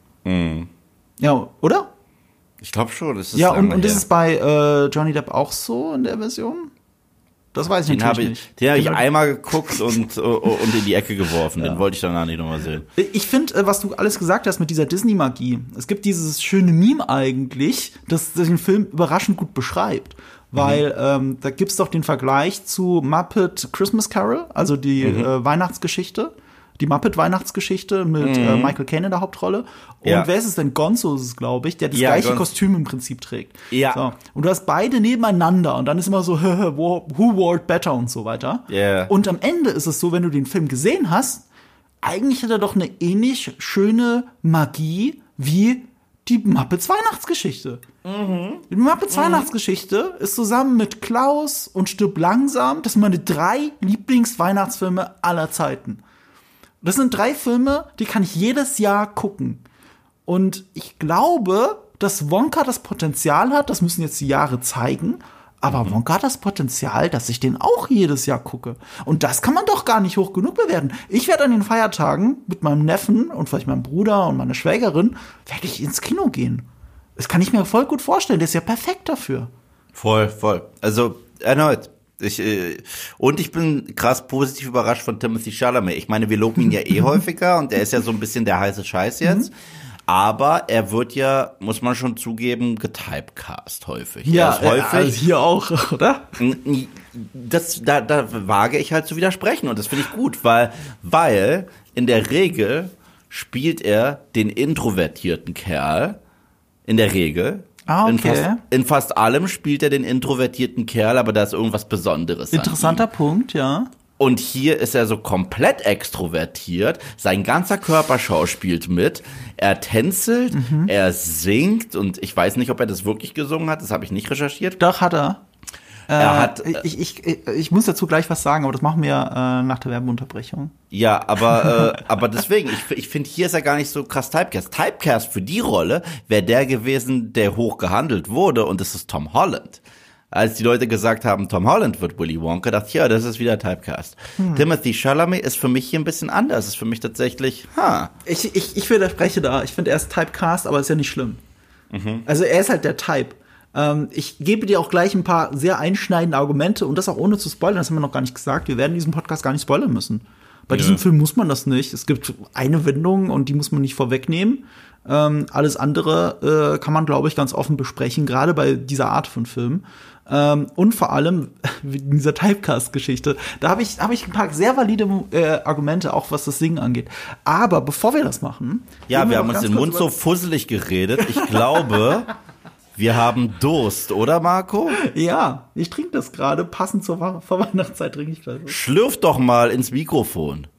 Mhm. Ja, oder? Ich glaube schon. Das ist ja, und, und ist es bei äh, Johnny Depp auch so in der Version? Das weiß ich den natürlich hab ich, nicht. Den habe ich einmal geguckt und, und in die Ecke geworfen. Ja. Den wollte ich danach nicht nochmal sehen. Ich finde, was du alles gesagt hast mit dieser Disney-Magie. Es gibt dieses schöne Meme eigentlich, das den Film überraschend gut beschreibt. Weil mhm. ähm, da gibt's doch den Vergleich zu Muppet Christmas Carol, also die mhm. äh, Weihnachtsgeschichte. Die Muppet-Weihnachtsgeschichte mit mhm. äh, Michael Caine in der Hauptrolle. Und ja. wer ist es denn? Gonzo ist es, glaube ich, der das ja, gleiche Gonzo. Kostüm im Prinzip trägt. Ja. So. Und du hast beide nebeneinander und dann ist immer so, who wore it better und so weiter. Yeah. Und am Ende ist es so, wenn du den Film gesehen hast, eigentlich hat er doch eine ähnlich schöne Magie wie die Muppets Weihnachtsgeschichte. Mhm. Die Muppets mhm. Weihnachtsgeschichte ist zusammen mit Klaus und Stirb langsam, das sind meine drei Lieblingsweihnachtsfilme aller Zeiten. Das sind drei Filme, die kann ich jedes Jahr gucken. Und ich glaube, dass Wonka das Potenzial hat, das müssen jetzt die Jahre zeigen, aber mhm. Wonka hat das Potenzial, dass ich den auch jedes Jahr gucke. Und das kann man doch gar nicht hoch genug bewerten. Ich werde an den Feiertagen mit meinem Neffen und vielleicht meinem Bruder und meiner Schwägerin, werde ich ins Kino gehen. Das kann ich mir voll gut vorstellen. Der ist ja perfekt dafür. Voll, voll. Also erneut. Ich, äh, und ich bin krass positiv überrascht von Timothée Chalamet. Ich meine, wir loben ihn ja eh häufiger und er ist ja so ein bisschen der heiße Scheiß jetzt. Mhm. Aber er wird ja, muss man schon zugeben, getypecast häufig. Ja, ist häufig, also hier auch, oder? Das, da, da wage ich halt zu widersprechen und das finde ich gut, weil, weil in der Regel spielt er den introvertierten Kerl, in der Regel. Ah, okay. In fast, in fast allem spielt er den introvertierten Kerl, aber da ist irgendwas Besonderes. Interessanter Punkt, ja. Und hier ist er so komplett extrovertiert. Sein ganzer Körper schauspielt mit. Er tänzelt, mhm. er singt und ich weiß nicht, ob er das wirklich gesungen hat. Das habe ich nicht recherchiert. Doch, hat er. Er äh, hat. Ich, ich, ich, ich muss dazu gleich was sagen, aber das machen wir äh, nach der Werbeunterbrechung. Ja, aber äh, aber deswegen, ich, ich finde, hier ist er gar nicht so krass Typecast. Typecast für die Rolle wäre der gewesen, der hoch gehandelt wurde, und das ist Tom Holland. Als die Leute gesagt haben, Tom Holland wird Willy Wonka, dachte ich, ja, das ist wieder Typecast. Hm. Timothée Chalamet ist für mich hier ein bisschen anders. Ist für mich tatsächlich, ha. Ich, ich, ich widerspreche da. Ich finde, er ist Typecast, aber ist ja nicht schlimm. Mhm. Also er ist halt der Type. Ähm, ich gebe dir auch gleich ein paar sehr einschneidende Argumente und das auch ohne zu spoilern. Das haben wir noch gar nicht gesagt. Wir werden diesen Podcast gar nicht spoilern müssen. Bei ja. diesem Film muss man das nicht. Es gibt eine Wendung und die muss man nicht vorwegnehmen. Ähm, alles andere äh, kann man, glaube ich, ganz offen besprechen, gerade bei dieser Art von Film. Ähm, und vor allem in dieser Typecast-Geschichte, da habe ich, hab ich ein paar sehr valide äh, Argumente, auch was das Singen angeht. Aber bevor wir das machen... Ja, wir, wir haben uns den Mund so fusselig geredet. Ich glaube, wir haben Durst, oder Marco? Ja, ich trinke das gerade. Passend zur Ver- Vorweihnachtszeit trinke ich das. Schlürf doch mal ins Mikrofon.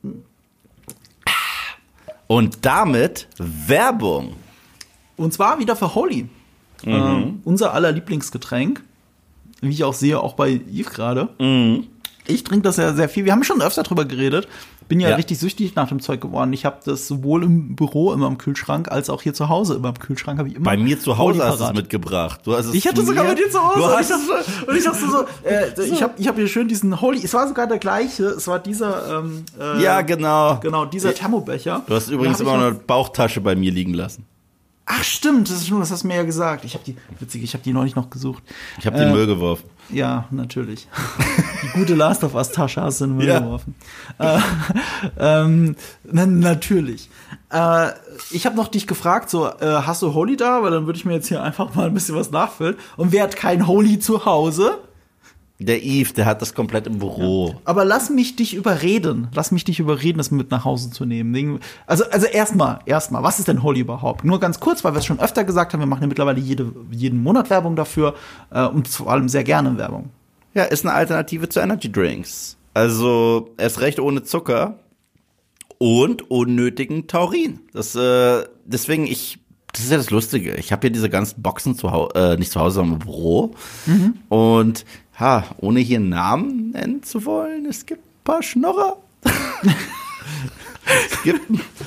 Und damit Werbung. Und zwar wieder für Holy. Mhm. Ähm, unser aller Lieblingsgetränk. Wie ich auch sehe, auch bei Yves gerade. Mhm. Ich trinke das ja sehr viel. Wir haben schon öfter drüber geredet. Bin ja, ja richtig süchtig nach dem Zeug geworden. Ich habe das sowohl im Büro immer im Kühlschrank, als auch hier zu Hause immer im Kühlschrank. Habe ich immer bei mir zu Hause hast du es mitgebracht. Du hast es ich hatte sogar bei dir zu Hause. Und ich, dachte, und ich dachte so, äh, so. ich habe ich hab hier schön diesen Holy. Es war sogar der gleiche. Es war dieser. Ähm, äh, ja, genau. Genau, dieser Thermobecher. Du hast übrigens immer noch eine Bauchtasche bei mir liegen lassen. Ach stimmt, das ist schon, das hast du mir ja gesagt. Ich habe die, witzig, ich habe die neulich noch gesucht. Ich habe äh, den Müll geworfen. Ja, natürlich. Die gute Last of Us Tasche hast du in den Müll ja. geworfen. Äh, ähm, na, natürlich. Äh, ich habe noch dich gefragt, so, äh, hast du Holy da? Weil dann würde ich mir jetzt hier einfach mal ein bisschen was nachfüllen. Und wer hat kein Holy zu Hause? Der Yves, der hat das komplett im Büro. Ja. Aber lass mich dich überreden. Lass mich dich überreden, das mit nach Hause zu nehmen. Also, also erstmal, erstmal, was ist denn Holy überhaupt? Nur ganz kurz, weil wir es schon öfter gesagt haben, wir machen ja mittlerweile jede, jeden Monat Werbung dafür äh, und vor allem sehr gerne Werbung. Ja, ist eine Alternative zu Energy Drinks. Also, erst recht ohne Zucker und unnötigen Taurin. Das, äh, deswegen, ich, das ist ja das Lustige. Ich habe hier diese ganzen Boxen zu Hause, äh, nicht zu Hause, sondern im Büro. Mhm. Und ha, ohne hier einen Namen nennen zu wollen, es gibt ein paar Schnorrer. Es gibt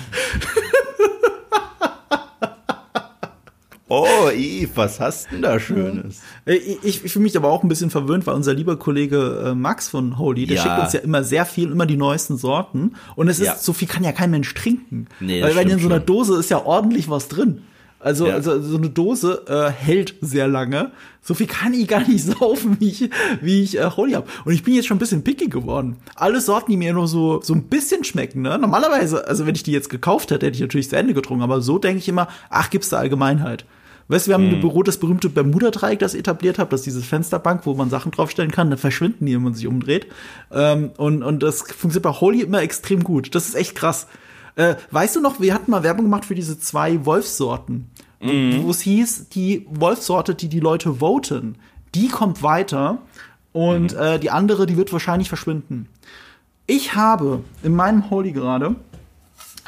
Oh, Yves, was hast du denn da Schönes? Ich, ich, ich fühle mich aber auch ein bisschen verwöhnt, weil unser lieber Kollege äh, Max von Holy, der ja. schickt uns ja immer sehr viel, immer die neuesten Sorten. Und es ist, ja. so viel kann ja kein Mensch trinken. Nee, weil in so einer Dose ist ja ordentlich was drin. Also, ja. also so eine Dose äh, hält sehr lange. So viel kann ich gar nicht saufen, wie ich, wie ich äh, Holy habe. Und ich bin jetzt schon ein bisschen picky geworden. Alle Sorten, die mir nur so so ein bisschen schmecken. Ne? Normalerweise, also wenn ich die jetzt gekauft hätte, hätte ich natürlich zu Ende getrunken. Aber so denke ich immer, ach, gibt's da Allgemeinheit. Weißt du, wir haben mhm. im Büro das berühmte Bermuda-Dreieck, das etabliert habe. Das ist diese Fensterbank, wo man Sachen draufstellen kann. Dann verschwinden die, wenn man sich umdreht. Ähm, und, und das funktioniert bei Holy immer extrem gut. Das ist echt krass. Äh, weißt du noch, wir hatten mal Werbung gemacht für diese zwei Wolfssorten, mhm. wo es hieß, die Wolfssorte, die die Leute voten, die kommt weiter und mhm. äh, die andere, die wird wahrscheinlich verschwinden. Ich habe in meinem Holy gerade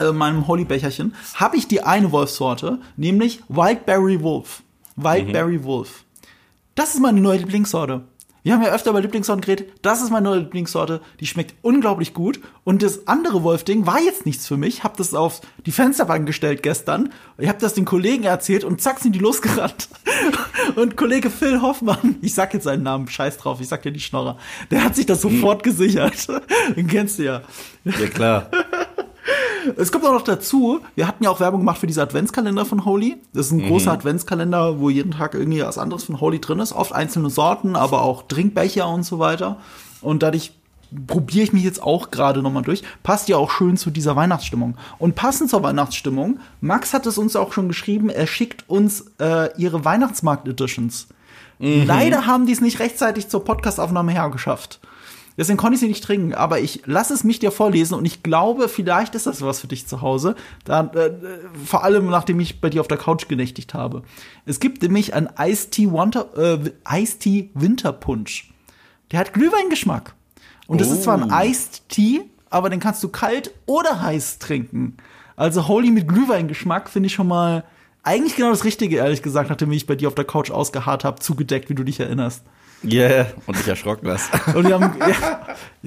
äh, meinem Holy-Becherchen, habe ich die eine Wolfssorte, nämlich Wildberry Wolf. Wildberry mhm. Wolf. Das ist meine neue Lieblingssorte. Wir haben ja öfter über Lieblingssorten geredet. Das ist meine neue Lieblingssorte. Die schmeckt unglaublich gut. Und das andere Wolf-Ding war jetzt nichts für mich. Hab das auf die Fensterbank gestellt gestern. Ich hab das den Kollegen erzählt und zack sind die losgerannt. Und Kollege Phil Hoffmann, ich sag jetzt seinen Namen, scheiß drauf, ich sag dir die Schnorrer, der hat sich das sofort hm. gesichert. Den kennst du ja. Ja, klar. Es kommt auch noch dazu, wir hatten ja auch Werbung gemacht für diese Adventskalender von Holy. Das ist ein mhm. großer Adventskalender, wo jeden Tag irgendwie was anderes von Holy drin ist. Oft einzelne Sorten, aber auch Trinkbecher und so weiter. Und dadurch probiere ich mich jetzt auch gerade nochmal durch. Passt ja auch schön zu dieser Weihnachtsstimmung. Und passend zur Weihnachtsstimmung, Max hat es uns auch schon geschrieben, er schickt uns äh, ihre Weihnachtsmarkt-Editions. Mhm. Leider haben die es nicht rechtzeitig zur Podcastaufnahme hergeschafft. Deswegen konnte ich sie nicht trinken, aber ich lasse es mich dir vorlesen und ich glaube, vielleicht ist das was für dich zu Hause. Da, äh, vor allem, nachdem ich bei dir auf der Couch genächtigt habe. Es gibt nämlich einen Iced Tea Winter, äh, Iced Tea Winterpunsch. Der hat Glühweingeschmack. Und das oh. ist zwar ein Iced Tea, aber den kannst du kalt oder heiß trinken. Also Holy mit Glühweingeschmack finde ich schon mal eigentlich genau das Richtige, ehrlich gesagt, nachdem ich bei dir auf der Couch ausgeharrt habe, zugedeckt, wie du dich erinnerst. Ja, yeah, und dich erschrocken hast. Und die haben, ja,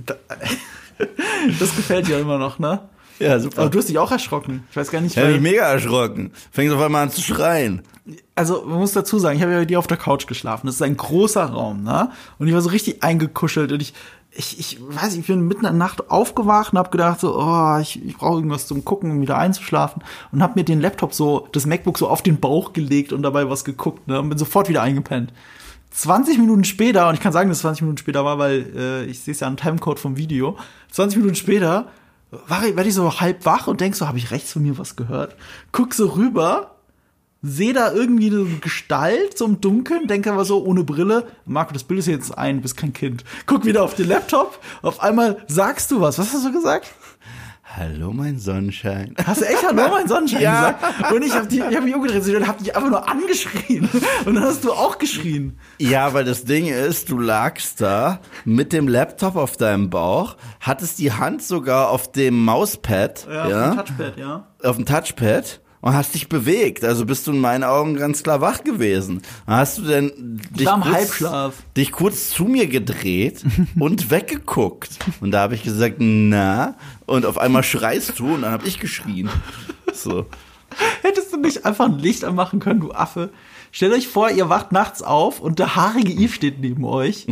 das gefällt dir immer noch, ne? Ja, super. Aber du hast dich auch erschrocken. Ich weiß gar nicht, ja, ich bin mega erschrocken. Fängst auf einmal an zu schreien. Also, man muss dazu sagen, ich habe ja bei dir auf der Couch geschlafen. Das ist ein großer Raum, ne? Und ich war so richtig eingekuschelt und ich, ich, ich weiß nicht, ich bin mitten in der Nacht aufgewacht und habe gedacht so, oh, ich, ich brauche irgendwas zum Gucken, um wieder einzuschlafen. Und habe mir den Laptop so, das MacBook so auf den Bauch gelegt und dabei was geguckt, ne? Und bin sofort wieder eingepennt. zwanzig Minuten später, und ich kann sagen, dass es zwanzig Minuten später war, weil äh, ich sehe es ja am Timecode vom Video, zwanzig Minuten später war ich, werde ich so halb wach und denk so, habe ich rechts von mir was gehört? Guck so rüber, sehe da irgendwie eine Gestalt, so im Dunkeln, denke aber so ohne Brille, Marco, das Bild ist jetzt ein, du bist kein Kind. Guck wieder auf den Laptop, auf einmal sagst du was. Was hast du gesagt? Hallo, mein Sonnenschein. Hast du echt Hallo, mein Sonnenschein ja. gesagt? Und ich habe hab mich umgedreht und hab dich einfach nur angeschrien. Und dann hast du auch geschrien. Ja, weil das Ding ist, du lagst da mit dem Laptop auf deinem Bauch, hattest die Hand sogar auf dem Mauspad. Ja, ja auf dem Touchpad, ja. Auf dem Touchpad. Und hast dich bewegt, also bist du in meinen Augen ganz klar wach gewesen. Hast du denn dich, kurz, Halbschlaf. dich kurz zu mir gedreht und weggeguckt? Und da habe ich gesagt, na, und auf einmal schreist du und dann habe ich geschrien. So. Hättest du nicht einfach ein Licht anmachen können, du Affe? Stellt euch vor, ihr wacht nachts auf und der haarige Yves steht neben euch.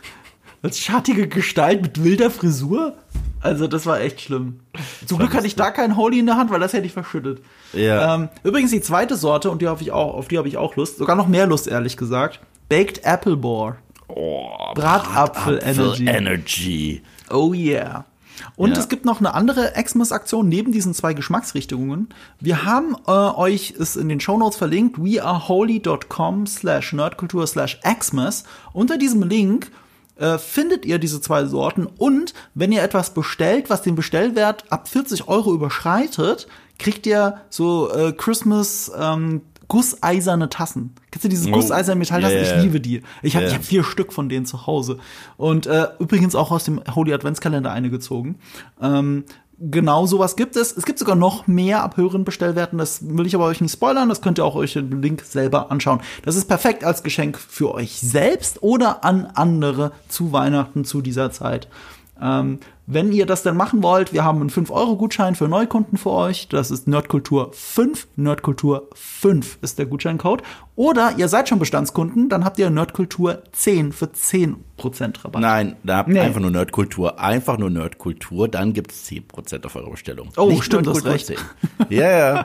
Als schattige Gestalt mit wilder Frisur. Also das war echt schlimm. Zum Glück hatte ich da keinen Holy in der Hand, weil das hätte ich verschüttet. Ja. Ähm, übrigens die zweite Sorte, und die hab ich auch, auf die habe ich auch Lust. Sogar noch mehr Lust, ehrlich gesagt. Baked Apple Boar. Oh, Bratapfel Energy. Energy. Oh yeah. Und ja. es gibt noch eine andere Xmas-Aktion neben diesen zwei Geschmacksrichtungen. Wir haben äh, euch es in den Shownotes verlinkt, weareholy.com slash nerdkultur slash Xmas. Unter diesem Link äh, findet ihr diese zwei Sorten. Und wenn ihr etwas bestellt, was den Bestellwert ab vierzig Euro überschreitet, kriegt ihr so äh, Christmas ähm, gusseiserne Tassen. Kennst du dieses oh. gusseiserne Metalltassen? Yeah. Ich liebe die. Ich habe yeah. hab vier Stück von denen zu Hause. Und äh, übrigens auch aus dem Holy Adventskalender eine gezogen. Ähm, genau sowas gibt es. Es gibt sogar noch mehr ab höheren Bestellwerten. Das will ich aber euch nicht spoilern. Das könnt ihr auch euch den Link selber anschauen. Das ist perfekt als Geschenk für euch selbst oder an andere zu Weihnachten zu dieser Zeit. Ähm, wenn ihr das dann machen wollt, wir haben einen fünf Euro Gutschein für Neukunden für euch. Das ist Nerdkultur fünf. Nerdkultur fünf ist der Gutscheincode. Oder ihr seid schon Bestandskunden, dann habt ihr Nerdkultur zehn für zehn Prozent Rabatt. Nein, da habt ihr nee. einfach nur Nerdkultur. Einfach nur Nerdkultur, dann gibt es zehn Prozent auf eure Bestellung. Oh, nicht stimmt, das recht. Ja, ja.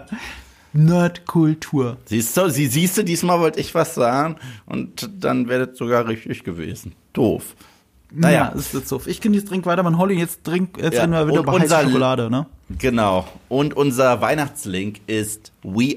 Nerdkultur. Siehst du, sie, siehst du, diesmal wollte ich was sagen und dann wäre das sogar richtig gewesen. Doof. Naja, ja, ist jetzt so. Ich genieße, trink weiter, mein Holly, jetzt trink, jetzt ja, reden wir wieder über heiße Schokolade, ne? Genau. Und unser Weihnachtslink ist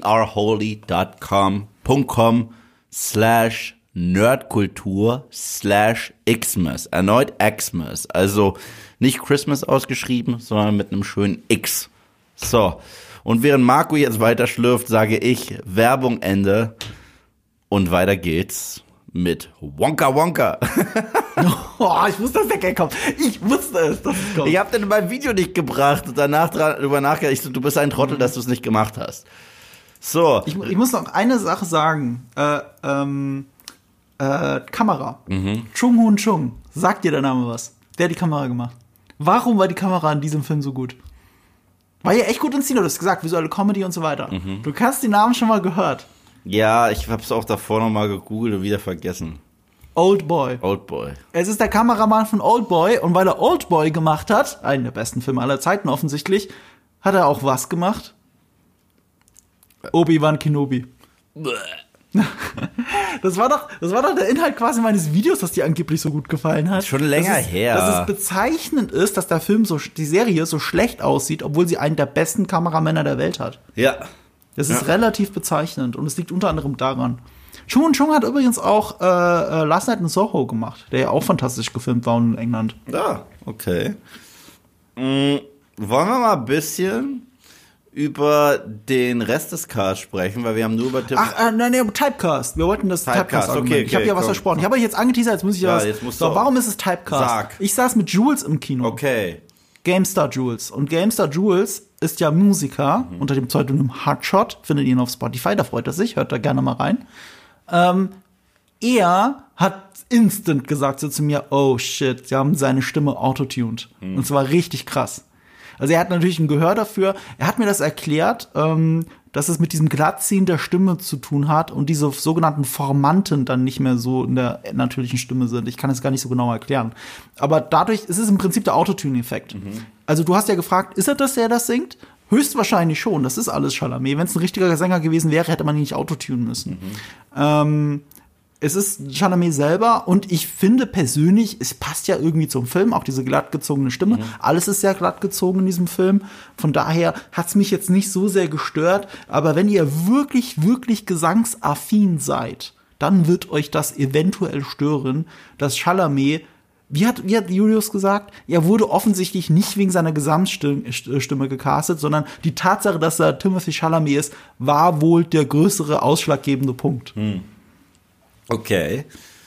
weareholy.com .com slash nerdkultur slash Xmas. Erneut Xmas. Also nicht Christmas ausgeschrieben, sondern mit einem schönen X. So. Und während Marco jetzt weiter schlürft, sage ich Werbung Ende. Und weiter geht's mit Wonka Wonka. Oh, ich wusste, dass der Gag kommt. Ich wusste es, dass es kommt. Ich hab den in meinem Video nicht gebracht und danach drüber nachgedacht. Ich so, du bist ein Trottel, dass du es nicht gemacht hast. So. Ich, ich muss noch eine Sache sagen. Äh, ähm, äh, Kamera. Mhm. Chung Hoon Chung. Sagt dir der Name was? Der hat die Kamera gemacht. Warum war die Kamera in diesem Film so gut? War ja echt gut inszeniert, du hast gesagt, visuelle Comedy und so weiter. Mhm. Du hast den Namen schon mal gehört. Ja, ich hab's auch davor noch mal gegoogelt und wieder vergessen. Oldboy. Oldboy. Es ist der Kameramann von Oldboy und weil er Oldboy gemacht hat, einen der besten Filme aller Zeiten offensichtlich, hat er auch was gemacht? Obi-Wan Kenobi. Das war doch, das war doch der Inhalt quasi meines Videos, das dir angeblich so gut gefallen hat. Schon länger dass es, her. Dass es bezeichnend ist, dass der Film so, die Serie so schlecht aussieht, obwohl sie einen der besten Kameramänner der Welt hat. Ja. Das ist ja. relativ bezeichnend und es liegt unter anderem daran. Chung Chung hat übrigens auch äh, äh, Last Night in Soho gemacht, der ja auch fantastisch gefilmt war in England. Ja, okay. Mhm. Wollen wir mal ein bisschen über den Rest des Casts sprechen, weil wir haben nur über Tipp. Ach, äh, nein, nein, Typecast. Wir wollten das Typecast, Typecast okay, okay. Ich habe ja was komm. versprochen. Ich habe euch jetzt angeteasert, jetzt muss ich ja, ja was. Jetzt musst so, du warum ist es Typecast? Sag. Ich saß mit Jules im Kino. Okay. GameStar Jules. Und GameStar Jules ist ja Musiker mhm. unter dem Pseudonym Hardshot. Findet ihr ihn auf Spotify, da freut er sich. Hört da gerne mal rein. Ähm, er hat instant gesagt so zu mir, oh shit, sie haben seine Stimme autotuned. Mhm. Und zwar richtig krass. Also er hat natürlich ein Gehör dafür. Er hat mir das erklärt, ähm, dass es mit diesem Glattziehen der Stimme zu tun hat und diese sogenannten Formanten dann nicht mehr so in der natürlichen Stimme sind. Ich kann es gar nicht so genau erklären. Aber dadurch ist es im Prinzip der Autotune-Effekt. Mhm. Also du hast ja gefragt, ist er das, der das singt? Höchstwahrscheinlich schon. Das ist alles Chalamet. Wenn es ein richtiger Sänger gewesen wäre, hätte man ihn nicht autotunen müssen. Mhm. Ähm, Es ist Chalamet selber und ich finde persönlich, es passt ja irgendwie zum Film, auch diese glattgezogene Stimme. Mhm. Alles ist sehr glattgezogen in diesem Film. Von daher hat's mich jetzt nicht so sehr gestört. Aber wenn ihr wirklich, wirklich gesangsaffin seid, dann wird euch das eventuell stören, dass Chalamet, wie hat, wie hat Julius gesagt, er wurde offensichtlich nicht wegen seiner Gesamtstimme gecastet, sondern die Tatsache, dass er Timothée Chalamet ist, war wohl der größere ausschlaggebende Punkt. Mhm. Okay.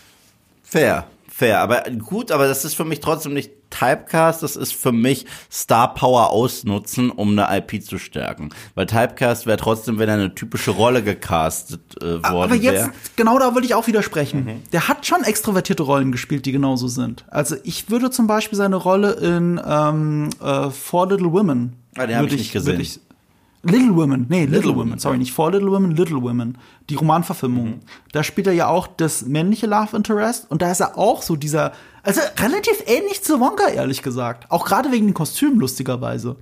Fair, fair. Aber gut, aber das ist für mich trotzdem nicht Typecast, das ist für mich Star Power ausnutzen, um eine I P zu stärken. Weil Typecast wäre trotzdem, wenn er eine typische Rolle gecastet äh, worden wäre. Aber jetzt, wär. genau da würde ich auch widersprechen. Mhm. Der hat schon extrovertierte Rollen gespielt, die genauso sind. Also ich würde zum Beispiel seine Rolle in ähm, äh, Four Little Women. Ah, den habe ich nicht gesehen. Ich, Little Women, nee, Little, Little Women, Women, sorry, nicht Four Little Women, Little Women, die Romanverfilmung. Mhm. Da spielt er ja auch das männliche Love Interest und da ist er auch so dieser, also relativ ähnlich zu Wonka, ehrlich gesagt. Auch gerade wegen den Kostümen, lustigerweise.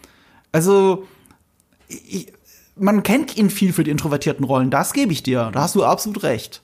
Also, ich, man kennt ihn viel für die introvertierten Rollen, das gebe ich dir, da hast du absolut recht.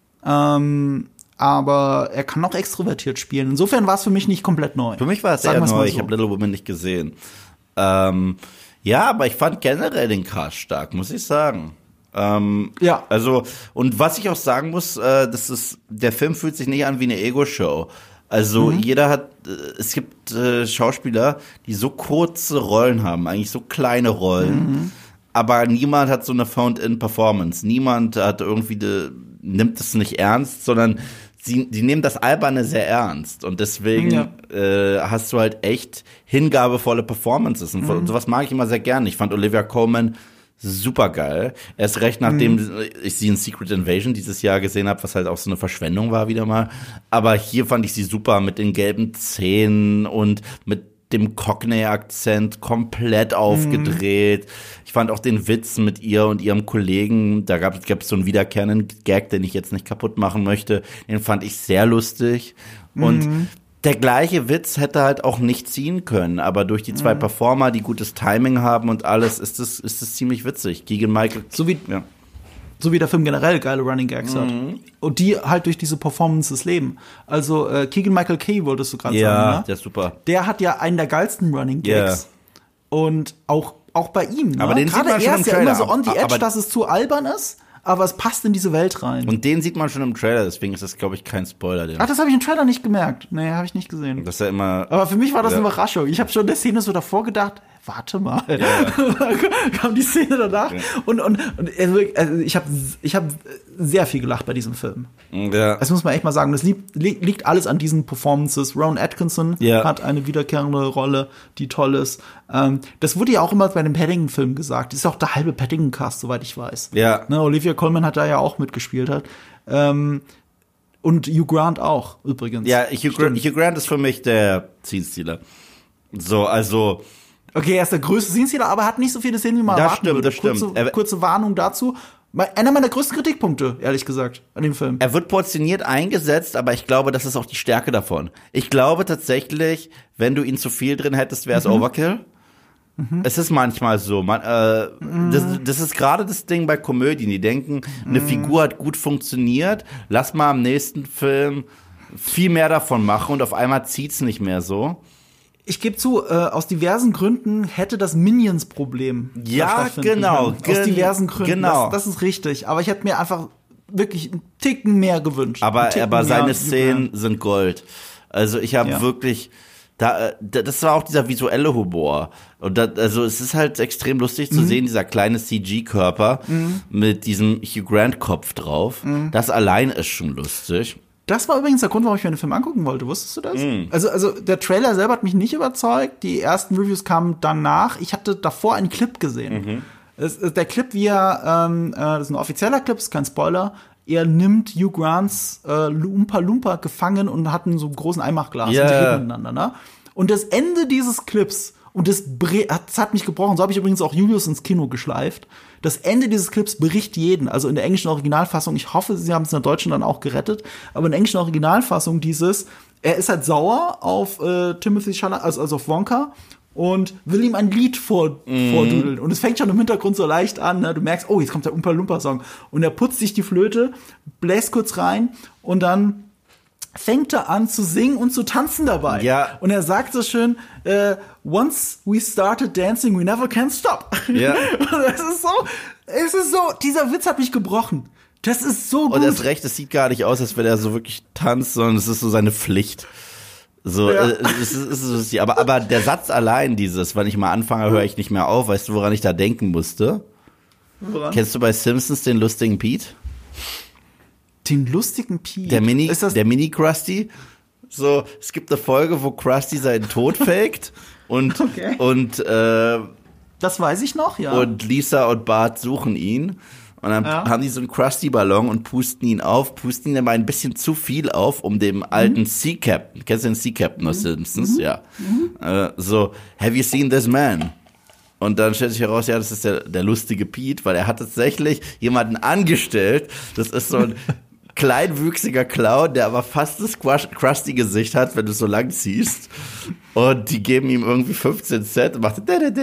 Ähm, aber er kann auch extrovertiert spielen. Insofern war es für mich nicht komplett neu. Für mich war es sehr neu, so. Ich habe Little Women nicht gesehen. Ähm, Ja, aber ich fand generell den Cast stark, muss ich sagen. Ähm, ja. Also, und was ich auch sagen muss, äh, das ist, der Film fühlt sich nicht an wie eine Ego-Show. Also, mhm. jeder hat, äh, es gibt äh, Schauspieler, die so kurze Rollen haben, eigentlich so kleine Rollen. Mhm. Aber niemand hat so eine Found-in-Performance. Niemand hat irgendwie, de, nimmt es nicht ernst, sondern Sie, die nehmen das Alberne sehr ernst und deswegen ja. äh, hast du halt echt hingabevolle Performances und mhm. sowas mag ich immer sehr gerne. Ich fand Olivia Colman super geil. Erst recht nachdem mhm. ich sie in Secret Invasion dieses Jahr gesehen habe, was halt auch so eine Verschwendung war wieder mal. Aber hier fand ich sie super mit den gelben Zähnen und mit dem Cockney-Akzent komplett aufgedreht. Mhm. Ich fand auch den Witz mit ihr und ihrem Kollegen, da gab es so einen wiederkehrenden Gag, den ich jetzt nicht kaputt machen möchte, den fand ich sehr lustig. Mhm. Und der gleiche Witz hätte halt auch nicht ziehen können, aber durch die zwei mhm. Performer, die gutes Timing haben und alles, ist es ist es ziemlich witzig. Keegan-Michael. So wie, ja. so wie der Film generell geile Running Gags mhm. hat. Und die halt durch diese Performances leben. Also äh, Keegan-Michael Kay wolltest du gerade ja, sagen, ne? Ja, der ist super. Der hat ja einen der geilsten Running Gags. Yeah. Und auch, auch bei ihm, ne? Aber den Gerade sieht man schon er im ist ja Trailer. immer so on the edge, aber dass es zu albern ist, aber es passt in diese Welt rein. Und den sieht man schon im Trailer, deswegen ist das, glaube ich, kein Spoiler. Den Ach, das habe ich im Trailer nicht gemerkt. Nee, habe ich nicht gesehen. Das ist ja immer. Aber für mich war das ja. eine Überraschung. Ich habe schon in der Szene so davor gedacht, warte mal. Ja, ja. kam die Szene danach. Ja. Und, und, und also ich habe ich hab sehr viel gelacht bei diesem Film. Ja. Das muss man echt mal sagen. Das liegt, liegt alles an diesen Performances. Rowan Atkinson ja. hat eine wiederkehrende Rolle, die toll ist. Ähm, das wurde ja auch immer bei dem Paddington-Film gesagt. Das ist auch der halbe Paddington-Cast, soweit ich weiß. Ja. Ne, Olivia Colman hat da ja auch mitgespielt. Hat. Ähm, und Hugh Grant auch, übrigens. Ja, Hugh, Gra- Hugh Grant ist für mich der Scene-Stealer. So, also okay, er ist der größte Scene-Stealer, aber er hat nicht so viele Szenen, wie man das erwarten stimmt, würde. Das stimmt, kurze, kurze Warnung dazu. Einer meiner größten Kritikpunkte, ehrlich gesagt, an dem Film. Er wird portioniert eingesetzt, aber ich glaube, das ist auch die Stärke davon. Ich glaube tatsächlich, wenn du ihn zu viel drin hättest, wäre es mhm. Overkill. Mhm. Es ist manchmal so. Man, äh, mhm. das, das ist gerade das Ding bei Komödien. Die denken, eine mhm. Figur hat gut funktioniert, lass mal im nächsten Film viel mehr davon machen und auf einmal zieht's nicht mehr so. Ich gebe zu, äh, aus diversen Gründen hätte das Minions-Problem. Ja, genau. Gen- aus diversen Gründen. Genau. Das, das ist richtig. Aber ich hätte mir einfach wirklich einen Ticken mehr gewünscht. Aber, aber seine Szenen sind Gold. Also ich habe ja. wirklich, da, das war auch dieser visuelle Humor. Und das, also es ist halt extrem lustig zu mhm. sehen, dieser kleine C G-Körper mhm. mit diesem Hugh Grant-Kopf drauf. Mhm. Das allein ist schon lustig. Das war übrigens der Grund, warum ich mir den Film angucken wollte. Wusstest du das? Mm. Also, also der Trailer selber hat mich nicht überzeugt. Die ersten Reviews kamen danach. Ich hatte davor einen Clip gesehen. Mhm. Es, der Clip, wie er, ähm, das ist ein offizieller Clip, ist kein Spoiler. Er nimmt Hugh Grants äh, Oompa Loompa gefangen und hat einen so großen Eimachglas yeah. und sie reden miteinander. Ne? Und das Ende dieses Clips, und das, bre- das hat mich gebrochen, so habe ich übrigens auch Julius ins Kino geschleift. Das Ende dieses Clips bricht jeden, also in der englischen Originalfassung, ich hoffe, sie haben es in der deutschen dann auch gerettet, aber in der englischen Originalfassung dieses, er ist halt sauer auf äh, Timothy Chalamet, also, also auf Wonka, und will ihm ein Lied vor, mm. vordudeln. Und es fängt schon im Hintergrund so leicht an, ne? Du merkst, oh, jetzt kommt der Oompa Loompa Song. Und er putzt sich die Flöte, bläst kurz rein und dann fängt er an zu singen und zu tanzen dabei. Ja. Und er sagt so schön, äh, once we started dancing, we never can stop. Ja. Und es ist so, es ist so, dieser Witz hat mich gebrochen. Das ist so gut. Und erst recht, es sieht gar nicht aus, als wenn er so wirklich tanzt, sondern es ist so seine Pflicht. So, ja. äh, es ist, es ist, aber, aber der Satz allein dieses, wenn ich mal anfange, höre ich nicht mehr auf, weißt du, woran ich da denken musste? Woran? Kennst du bei Simpsons den lustigen Pete? Den lustigen Pete? Der Mini, ist das der Mini-Krusty. So, es gibt eine Folge, wo Krusty seinen Tod faked und, okay. und, äh, das weiß ich noch, ja. Und Lisa und Bart suchen ihn. Und dann ja. haben die so einen Krusty-Ballon und pusten ihn auf, pusten ihn aber ein bisschen zu viel auf, um dem alten mhm. Sea Captain, kennst du den Sea Captain aus Simpsons? Mhm. Ja. Mhm. Äh, so, have you seen this man? Und dann stellt sich heraus, ja, das ist der, der lustige Pete, weil er hat tatsächlich jemanden angestellt. Das ist so ein kleinwüchsiger Clown, der aber fast das Krusty-Gesicht hat, wenn du es so lang ziehst. Und die geben ihm irgendwie fünfzehn Cent und macht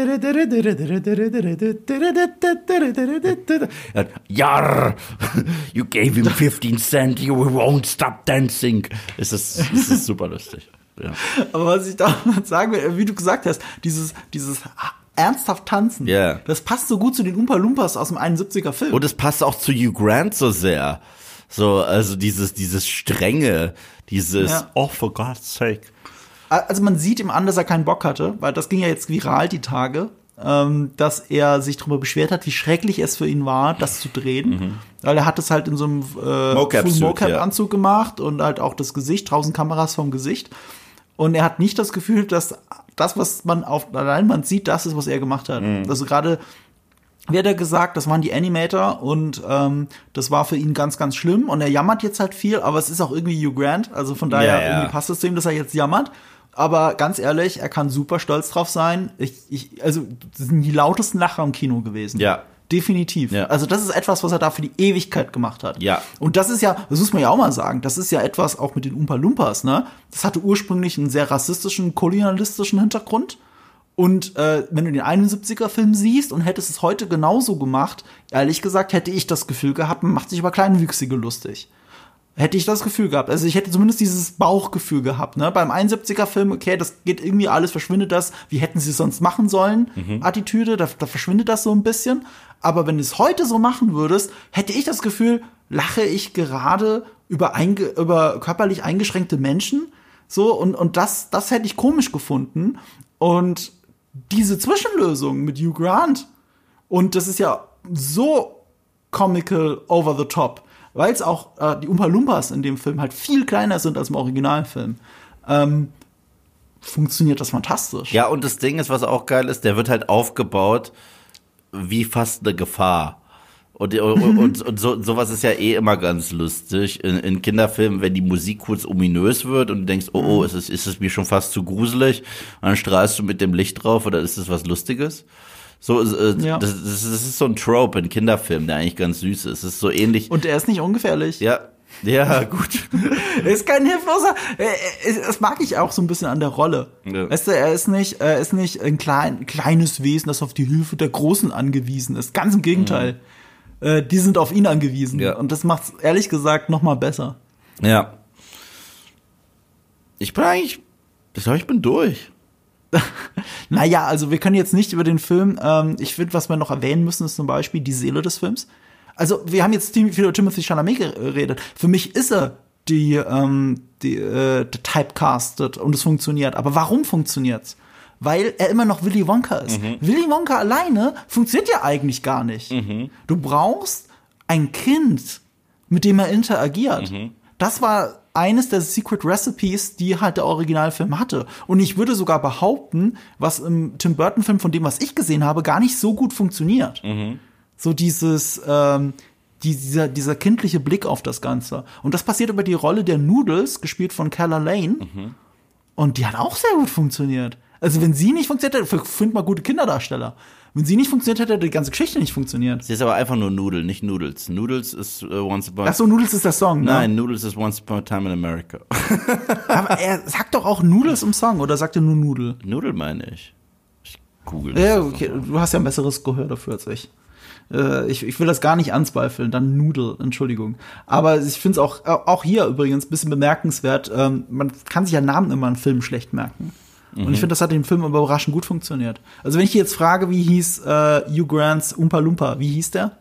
Jarr, you gave him fifteen cent, you won't stop dancing. Es ist, es ist super lustig. Ja. Aber was ich da sagen will, wie du gesagt hast, dieses, dieses ernsthaft tanzen, yeah. das passt so gut zu den Oompa Loompas aus dem einundsiebziger Film. Und es passt auch zu Hugh Grant so sehr. So, also dieses, dieses Strenge, dieses, ja. oh, for God's sake. Also man sieht ihm an, dass er keinen Bock hatte, weil das ging ja jetzt viral die Tage, ähm, dass er sich darüber beschwert hat, wie schrecklich es für ihn war, das zu drehen. Mhm. Weil er hat es halt in so einem äh, Full-Mocap-Anzug ja. gemacht und halt auch das Gesicht, tausend Kameras vom Gesicht. Und er hat nicht das Gefühl, dass das, was man auf der Leinwand sieht, das ist, was er gemacht hat. Mhm. Also gerade wie hat er gesagt, das waren die Animator und ähm, das war für ihn ganz, ganz schlimm. Und er jammert jetzt halt viel, aber es ist auch irgendwie Hugh Grant. Also von daher ja, ja. irgendwie passt es zu ihm, dass er jetzt jammert. Aber ganz ehrlich, er kann super stolz drauf sein. Ich, ich, also das sind die lautesten Lacher im Kino gewesen. Ja. Definitiv. Ja. Also das ist etwas, was er da für die Ewigkeit gemacht hat. Ja. Und das ist ja, das muss man ja auch mal sagen, das ist ja etwas auch mit den Oompa Loompas, ne? Das hatte ursprünglich einen sehr rassistischen, kolonialistischen Hintergrund. Und äh, wenn du den einundsiebziger Film siehst und hättest es heute genauso gemacht, ehrlich gesagt, hätte ich das Gefühl gehabt, man macht sich über Kleinwüchsige lustig. Hätte ich das Gefühl gehabt. Also ich hätte zumindest dieses Bauchgefühl gehabt. Ne? Beim einundsiebziger Film, okay, das geht irgendwie alles, verschwindet das. Wie hätten sie es sonst machen sollen? Mhm. Attitüde, da, da verschwindet das so ein bisschen. Aber wenn du es heute so machen würdest, hätte ich das Gefühl, lache ich gerade über, einge, über körperlich eingeschränkte Menschen. So, und, und das, das hätte ich komisch gefunden. Und diese Zwischenlösung mit Hugh Grant. Und das ist ja so comical over the top, weil es auch äh, die Oompa Loompas in dem Film halt viel kleiner sind als im Originalfilm. Ähm, funktioniert das fantastisch. Ja, und das Ding ist, was auch geil ist, der wird halt aufgebaut wie fast eine Gefahr. Und, und, und, und so, sowas ist ja eh immer ganz lustig in, in Kinderfilmen, wenn die Musik kurz ominös wird und du denkst, oh, oh, ist es, ist es mir schon fast zu gruselig, und dann strahlst du mit dem Licht drauf oder ist es was Lustiges? So, äh, ja. das, das ist so ein Trope in Kinderfilmen, der eigentlich ganz süß ist. Es ist so ähnlich. Und er ist nicht ungefährlich. Ja. Ja, gut. Er ist kein hilfloser. Das mag ich auch so ein bisschen an der Rolle. Ja. Weißt du, er ist nicht, er ist nicht ein klein, kleines Wesen, das auf die Hilfe der Großen angewiesen ist. Ganz im Gegenteil. Mhm. Äh, die sind auf ihn angewiesen. Ja. Und das macht's ehrlich gesagt noch mal besser. Ja. Ich bin eigentlich, ich glaube, ich bin durch. Naja, also wir können jetzt nicht über den Film, ähm, ich finde, was wir noch erwähnen müssen, ist zum Beispiel die Seele des Films. Also wir haben jetzt viel über Timothée Chalamet geredet. Für mich ist er die, ähm, die äh, typecasted und es funktioniert. Aber warum funktioniert's? Weil er immer noch Willy Wonka ist. Mhm. Willy Wonka alleine funktioniert ja eigentlich gar nicht. Mhm. Du brauchst ein Kind, mit dem er interagiert. Mhm. Das war eines der Secret Recipes, die halt der Originalfilm hatte. Und ich würde sogar behaupten, was im Tim Burton-Film von dem, was ich gesehen habe, gar nicht so gut funktioniert. Mhm. So dieses, ähm, die, dieser, dieser kindliche Blick auf das Ganze. Und das passiert über die Rolle der Noodles, gespielt von Carla Lane. Mhm. Und die hat auch sehr gut funktioniert. Also wenn sie nicht funktioniert hätte, find mal gute Kinderdarsteller. Wenn sie nicht funktioniert hätte, hätte die ganze Geschichte nicht funktioniert. Sie ist aber einfach nur Nudel, nicht Noodles. Noodles ist uh, Once Upon... Ach so, Noodles ist der Song, ne? Nein, Noodles ist Once Upon a Time in America. Aber er sagt doch auch Noodles im Song, oder sagt er nur Nudel? Nudel meine ich. Ich google das. Ja, okay, du hast ja ein besseres Gehör dafür als ich. Ich, ich will das gar nicht anzweifeln, dann Nudel, Entschuldigung. Aber ich finde es auch, auch hier übrigens ein bisschen bemerkenswert, ähm, man kann sich ja Namen immer in Filmen schlecht merken. Mhm. Und ich finde, das hat im Film aber überraschend gut funktioniert. Also wenn ich jetzt frage, wie hieß äh, Hugh Grants Oompa Loompa, wie hieß der?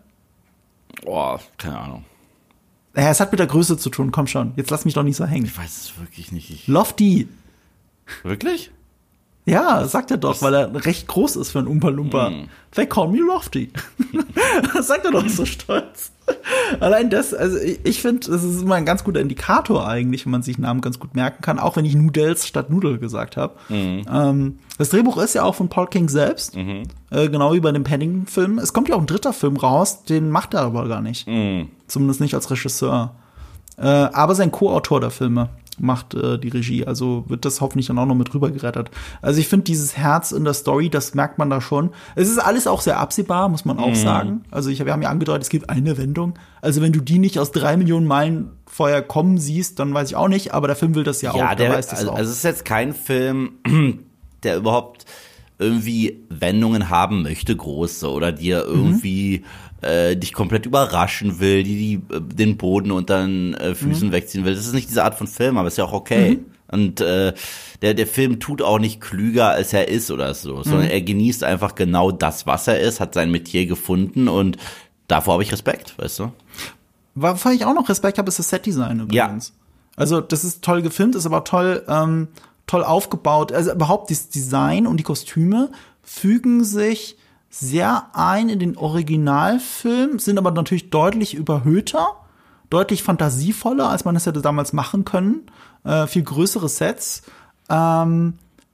Boah, keine Ahnung. Ja, es hat mit der Größe zu tun, komm schon, jetzt lass mich doch nicht so hängen. Ich weiß es wirklich nicht. Ich Lofty. Wirklich? Ja, sagt er doch, das weil er recht groß ist für einen Oompa Loompa. Mm. They call me Lofty. Das sagt er doch so stolz. Allein das, also ich, ich finde, das ist immer ein ganz guter Indikator eigentlich, wenn man sich Namen ganz gut merken kann, auch wenn ich Noodles statt Nudel gesagt habe. Mm. Ähm, das Drehbuch ist ja auch von Paul King selbst, mm. äh, genau wie bei dem Paddington-Film. Es kommt ja auch ein dritter Film raus, den macht er aber gar nicht. Mm. Zumindest nicht als Regisseur. Äh, aber sein Co-Autor der Filme macht äh, die Regie, also wird das hoffentlich dann auch noch mit rüber gerettet. Also ich finde dieses Herz in der Story, das merkt man da schon. Es ist alles auch sehr absehbar, muss man auch mm. sagen. Also ich, wir haben ja angedeutet, es gibt eine Wendung. Also wenn du die nicht aus drei Millionen Meilen vorher kommen siehst, dann weiß ich auch nicht, aber der Film will das ja, ja auch. Der, der weiß das also, auch. Also es ist jetzt kein Film, der überhaupt irgendwie Wendungen haben möchte, große, oder dir irgendwie mhm. äh, dich komplett überraschen will, die, die äh, den Boden unter den äh, Füßen mhm. wegziehen will. Das ist nicht diese Art von Film, aber ist ja auch okay. Mhm. Und äh, der, der Film tut auch nicht klüger, als er ist oder so, mhm. sondern er genießt einfach genau das, was er ist, hat sein Metier gefunden und davor habe ich Respekt, weißt du? Wovor ich auch noch Respekt habe, ist das Setdesign übrigens. Ja. Also das ist toll gefilmt, ist aber toll ähm, toll aufgebaut. Also überhaupt das Design und die Kostüme fügen sich sehr ein in den Originalfilm, sind aber natürlich deutlich überhöhter, deutlich fantasievoller, als man das hätte damals machen können. Äh, viel größere Sets. Ähm,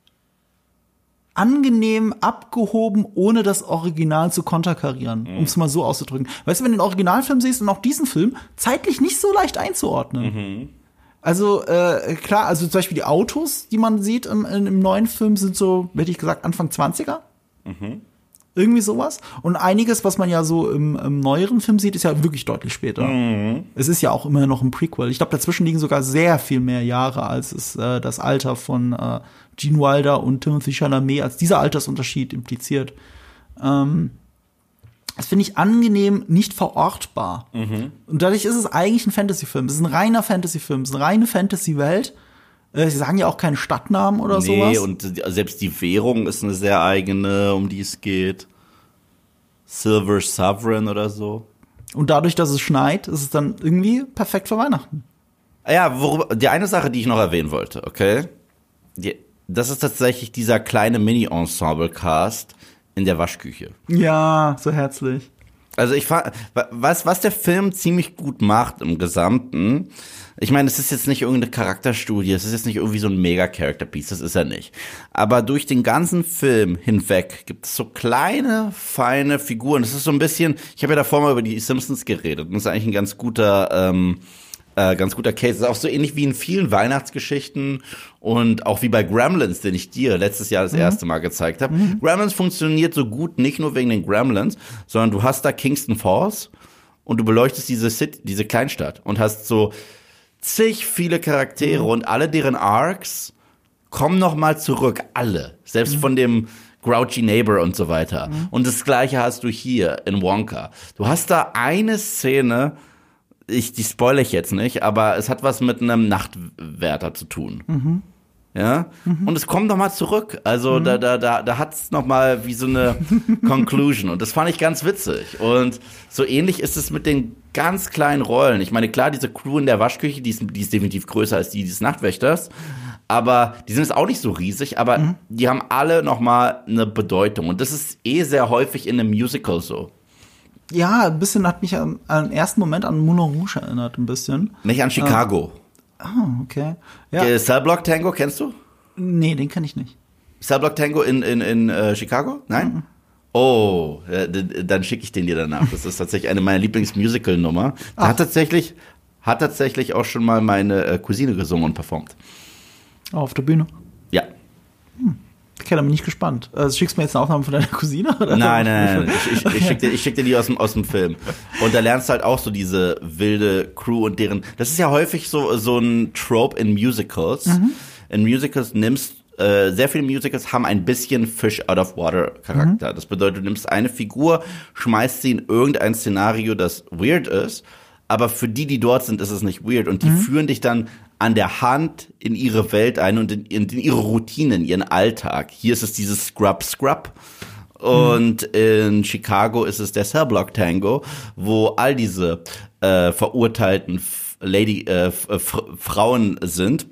angenehm abgehoben, ohne das Original zu konterkarieren, mhm. um es mal so auszudrücken. Weißt du, wenn du den Originalfilm siehst und auch diesen Film, zeitlich nicht so leicht einzuordnen. Mhm. Also äh, klar, also zum Beispiel die Autos, die man sieht im, im neuen Film, sind so, hätte ich gesagt, Anfang zwanziger. Mhm. Irgendwie sowas. Und einiges, was man ja so im, im neueren Film sieht, ist ja wirklich deutlich später. Mhm. Es ist ja auch immer noch ein Prequel. Ich glaube, dazwischen liegen sogar sehr viel mehr Jahre, als es äh, das Alter von äh, Gene Wilder und Timothée Chalamet, als dieser Altersunterschied impliziert. Ähm, Das finde ich angenehm nicht verortbar. Mhm. Und dadurch ist es eigentlich ein Fantasy-Film. Es ist ein reiner Fantasy-Film. Es ist eine reine Fantasy-Welt. Äh, sie sagen ja auch keinen Stadtnamen oder nee, sowas. Nee, und selbst die Währung ist eine sehr eigene, um die es geht. Silver Sovereign oder so. Und dadurch, dass es schneit, ist es dann irgendwie perfekt für Weihnachten. Ja, worüber, die eine Sache, die ich noch erwähnen wollte, okay? Die, das ist tatsächlich dieser kleine Mini-Ensemble-Cast in der Waschküche. Ja, so herzlich. Also ich fand, was, was der Film ziemlich gut macht im Gesamten, ich meine, es ist jetzt nicht irgendeine Charakterstudie, es ist jetzt nicht irgendwie so ein Mega-Character-Piece, das ist er nicht. Aber durch den ganzen Film hinweg gibt es so kleine, feine Figuren. Das ist so ein bisschen, ich habe ja davor mal über die Simpsons geredet, und das ist eigentlich ein ganz guter, ähm, äh, ganz guter Case. Das ist auch so ähnlich wie in vielen Weihnachtsgeschichten und auch wie bei Gremlins, den ich dir letztes Jahr das mhm. erste Mal gezeigt habe. Mhm. Gremlins funktioniert so gut, nicht nur wegen den Gremlins, sondern du hast da Kingston Falls und du beleuchtest diese City, diese Kleinstadt und hast so zig viele Charaktere mhm. und alle deren Arcs kommen noch mal zurück. Alle. Selbst mhm. von dem Grouchy Neighbor und so weiter. Mhm. Und das Gleiche hast du hier in Wonka. Du hast da eine Szene, ich, die spoilere ich jetzt nicht, aber es hat was mit einem Nachtwärter zu tun. Mhm. Ja? Mhm. Und es kommt noch mal zurück. Also mhm. da, da, da, da hat's noch mal wie so eine Conclusion. Und das fand ich ganz witzig. Und so ähnlich ist es mit den ganz kleinen Rollen. Ich meine, klar, diese Crew in der Waschküche, die ist, die ist definitiv größer als die des Nachtwächters. Aber die sind jetzt auch nicht so riesig, aber mhm. die haben alle noch mal eine Bedeutung. Und das ist eh sehr häufig in einem Musical so. Ja, ein bisschen hat mich am, am ersten Moment an Moulin Rouge erinnert, ein bisschen. Nicht an Chicago. Ah, oh, okay. Ja. Cell Block Tango, kennst du? Nee, den kenn ich nicht. Cell Block Tango in, in, in uh, Chicago? Nein? Mhm. Oh, äh, dann schicke ich den dir danach. Das ist tatsächlich eine meiner Lieblings-Musical-Nummer. Da hat tatsächlich, hat tatsächlich auch schon mal meine äh, Cousine gesungen und performt. Oh, auf der Bühne? Ja. Hm. Okay, dann bin ich gespannt. Also, schickst du mir jetzt eine Aufnahme von deiner Cousine? Oder? Nein, nein, nein. Ich, ich, ich schicke dir, ich schick dir die aus dem, aus dem Film. Und da lernst du halt auch so diese wilde Crew und deren. Das ist ja häufig so, so ein Trope in Musicals. Mhm. In Musicals nimmst, äh, sehr viele Musicals haben ein bisschen Fish out of water Charakter. Mhm. Das bedeutet, du nimmst eine Figur, schmeißt sie in irgendein Szenario, das weird ist. Aber für die, die dort sind, ist es nicht weird. Und die mhm. führen dich dann an der Hand in ihre Welt ein und in, in, in ihre Routinen, ihren Alltag. Hier ist es dieses Scrub Scrub. Und mhm. in Chicago ist es der Cell Block Tango, wo all diese äh, verurteilten Lady äh, F- Frauen sind,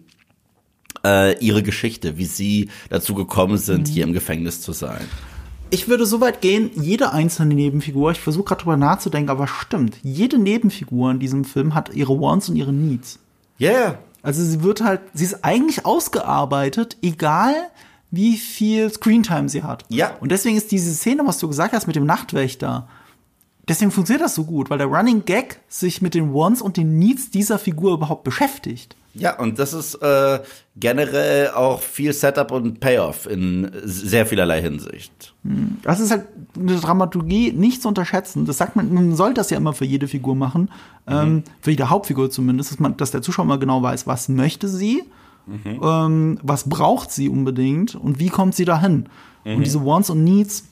äh, ihre Geschichte, wie sie dazu gekommen sind, mhm. hier im Gefängnis zu sein. Ich würde so weit gehen, jede einzelne Nebenfigur, ich versuche gerade drüber nachzudenken, aber stimmt, jede Nebenfigur in diesem Film hat ihre Wants und ihre Needs. Ja, yeah. Also sie wird halt, sie ist eigentlich ausgearbeitet, egal wie viel Screentime sie hat. Ja. Und deswegen ist diese Szene, was du gesagt hast mit dem Nachtwächter, deswegen funktioniert das so gut, weil der Running Gag sich mit den Wants und den Needs dieser Figur überhaupt beschäftigt. Ja, und das ist äh, generell auch viel Setup und Payoff in sehr vielerlei Hinsicht. Das ist halt eine Dramaturgie nicht zu unterschätzen. Das sagt man, man soll das ja immer für jede Figur machen, mhm. ähm, für jede Hauptfigur zumindest, dass man, dass der Zuschauer mal genau weiß, was möchte sie, mhm. ähm, was braucht sie unbedingt und wie kommt sie dahin. Mhm. Und diese Wants und Needs,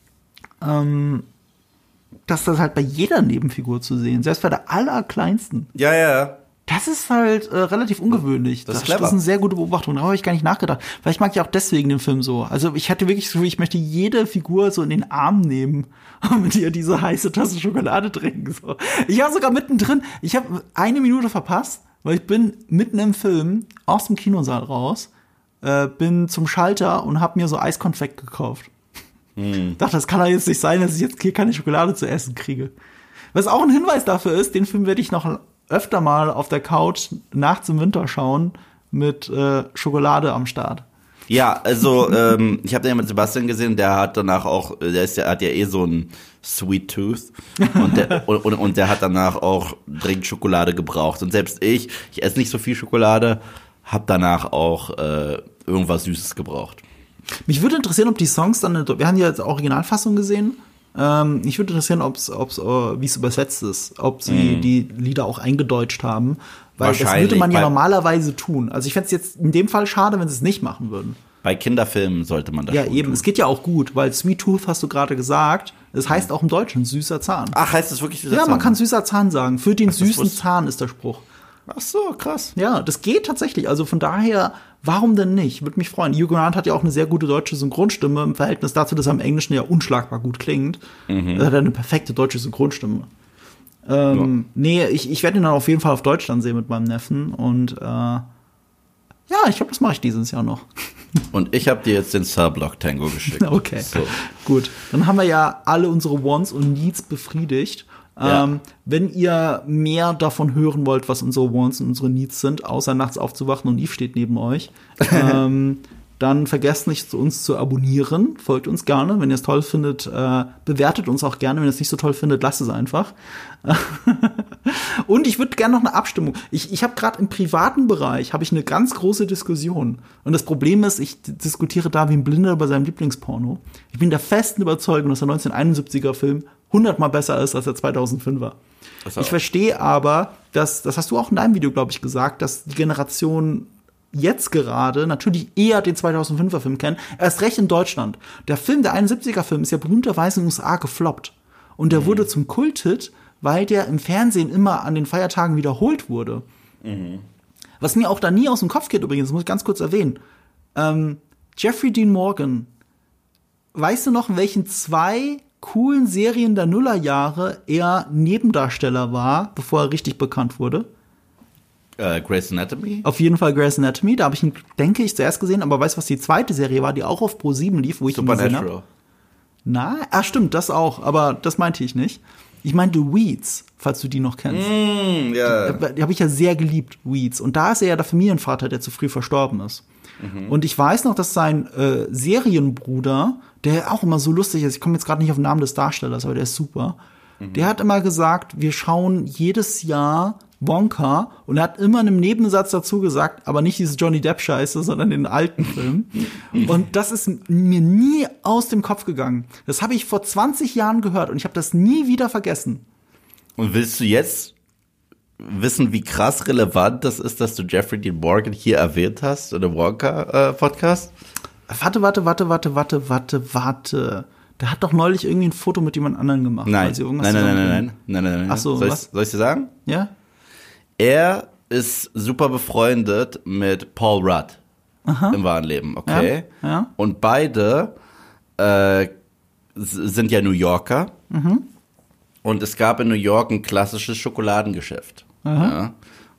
ähm, dass das halt bei jeder Nebenfigur zu sehen, selbst bei der allerkleinsten. Ja, ja, ja. Das ist halt äh, relativ ungewöhnlich. Das ist, das, das ist eine sehr gute Beobachtung. Da habe ich gar nicht nachgedacht. Weil ich mag ja auch deswegen den Film so. Also ich hatte wirklich so, ich möchte jede Figur so in den Arm nehmen und mit ihr diese heiße Tasse Schokolade trinken. So. Ich war sogar mittendrin. Ich habe eine Minute verpasst, weil ich bin mitten im Film aus dem Kinosaal raus, äh, bin zum Schalter und habe mir so Eiskonfekt gekauft. Hm. Dachte, das kann doch jetzt nicht sein, dass ich jetzt hier keine Schokolade zu essen kriege. Was auch ein Hinweis dafür ist, den Film werde ich noch öfter mal auf der Couch nachts im Winter schauen mit äh, Schokolade am Start. Ja, also ähm, ich habe den ja mit Sebastian gesehen, der hat danach auch, der ist ja, hat ja eh so ein Sweet Tooth und der, und, und, und der hat danach auch dringend Schokolade gebraucht. Und selbst ich, ich esse nicht so viel Schokolade, habe danach auch äh, irgendwas Süßes gebraucht. Mich würde interessieren, ob die Songs dann, wir haben ja jetzt Originalfassung gesehen, Ähm, ich würde interessieren, ob's, ob's, uh, wie es übersetzt ist, ob sie mm. die Lieder auch eingedeutscht haben, weil das würde man ja normalerweise tun. Also ich fände es jetzt in dem Fall schade, wenn sie es nicht machen würden. Bei Kinderfilmen sollte man das ja schon eben. tun. Es geht ja auch gut, weil Sweet Tooth hast du gerade gesagt. Es heißt auch im Deutschen süßer Zahn. Ach, heißt es wirklich süßer Zahn? Zahn? Ja, man kann süßer Zahn sagen. Für den süßen Zahn ist der Spruch. Ach so, krass. Ja, das geht tatsächlich. Also von daher, warum denn nicht? Würde mich freuen. Hugh Grant hat ja auch eine sehr gute deutsche Synchronstimme im Verhältnis dazu, dass er im Englischen ja unschlagbar gut klingt. Mhm. Er hat eine perfekte deutsche Synchronstimme. Ähm, ja. Nee, ich, ich werde ihn dann auf jeden Fall auf Deutsch dann sehen mit meinem Neffen. Und äh, ja, ich glaube, das mache ich dieses Jahr noch. Und ich habe dir jetzt den Surblock-Tango geschickt. Okay, so. Gut. Dann haben wir ja alle unsere Wants und Needs befriedigt. Ja. Ähm, wenn ihr mehr davon hören wollt, was unsere Wants und unsere Needs sind, außer nachts aufzuwachen und Eve steht neben euch, ähm, dann vergesst nicht, uns zu abonnieren. Folgt uns gerne. Wenn ihr es toll findet, äh, bewertet uns auch gerne. Wenn ihr es nicht so toll findet, lasst es einfach. Und ich würde gerne noch eine Abstimmung. Ich, ich habe gerade im privaten Bereich habe ich eine ganz große Diskussion. Und das Problem ist, ich diskutiere da wie ein Blinder über seinem Lieblingsporno. Ich bin der festen Überzeugung, dass der neunzehnhunderteinundsiebziger Film hundertmal besser ist als der zweitausendfünfer. Ich verstehe aber, dass, das hast du auch in deinem Video, glaube ich, gesagt, dass die Generation jetzt gerade natürlich eher den zweitausendfünfer Film kennen, erst recht in Deutschland. Der Film, der einundsiebziger Film, ist ja berühmterweise in den U S A gefloppt. Und der mhm. wurde zum Kulthit, weil der im Fernsehen immer an den Feiertagen wiederholt wurde. Mhm. Was mir auch da nie aus dem Kopf geht übrigens, das muss ich ganz kurz erwähnen. Ähm, Jeffrey Dean Morgan, weißt du noch, in welchen zwei coolen Serien der Nullerjahre er Nebendarsteller war, bevor er richtig bekannt wurde? Uh, Grey's Anatomy? Auf jeden Fall Grey's Anatomy. Da habe ich ihn, denke ich, zuerst gesehen. Aber weißt du, was die zweite Serie war, die auch auf Pro sieben lief, wo ich ihn gesehen habe? Na, ah, stimmt, das auch. Aber das meinte ich nicht. Ich meinte Weeds, falls du die noch kennst. Mm, yeah. Die, die habe ich ja sehr geliebt, Weeds. Und da ist er ja der Familienvater, der zu früh verstorben ist. Mhm. Und ich weiß noch, dass sein äh, Serienbruder, der auch immer so lustig ist, ich komme jetzt gerade nicht auf den Namen des Darstellers, aber der ist super. Mhm. Der hat immer gesagt, wir schauen jedes Jahr Wonka, und er hat immer in einem Nebensatz dazu gesagt, aber nicht diese Johnny Depp-Scheiße, sondern den alten Film. Und das ist mir nie aus dem Kopf gegangen. Das habe ich vor zwanzig Jahren gehört und ich habe das nie wieder vergessen. Und willst du jetzt wissen, wie krass relevant das ist, dass du Jeffrey Dean Morgan hier erwähnt hast in dem Wonka-Podcast? Äh, warte, warte, warte, warte, warte, warte, warte. Der hat doch neulich irgendwie ein Foto mit jemand anderem gemacht. Nein, nein, nein, nein, nein, nein, nein, nein. Ach so, soll ich, was? Soll ich dir sagen? Ja? Er ist super befreundet mit Paul Rudd. Aha. Im wahren Leben, okay? Ja, ja. Und beide äh, sind ja New Yorker. Mhm. Und es gab in New York ein klassisches Schokoladengeschäft. Ja.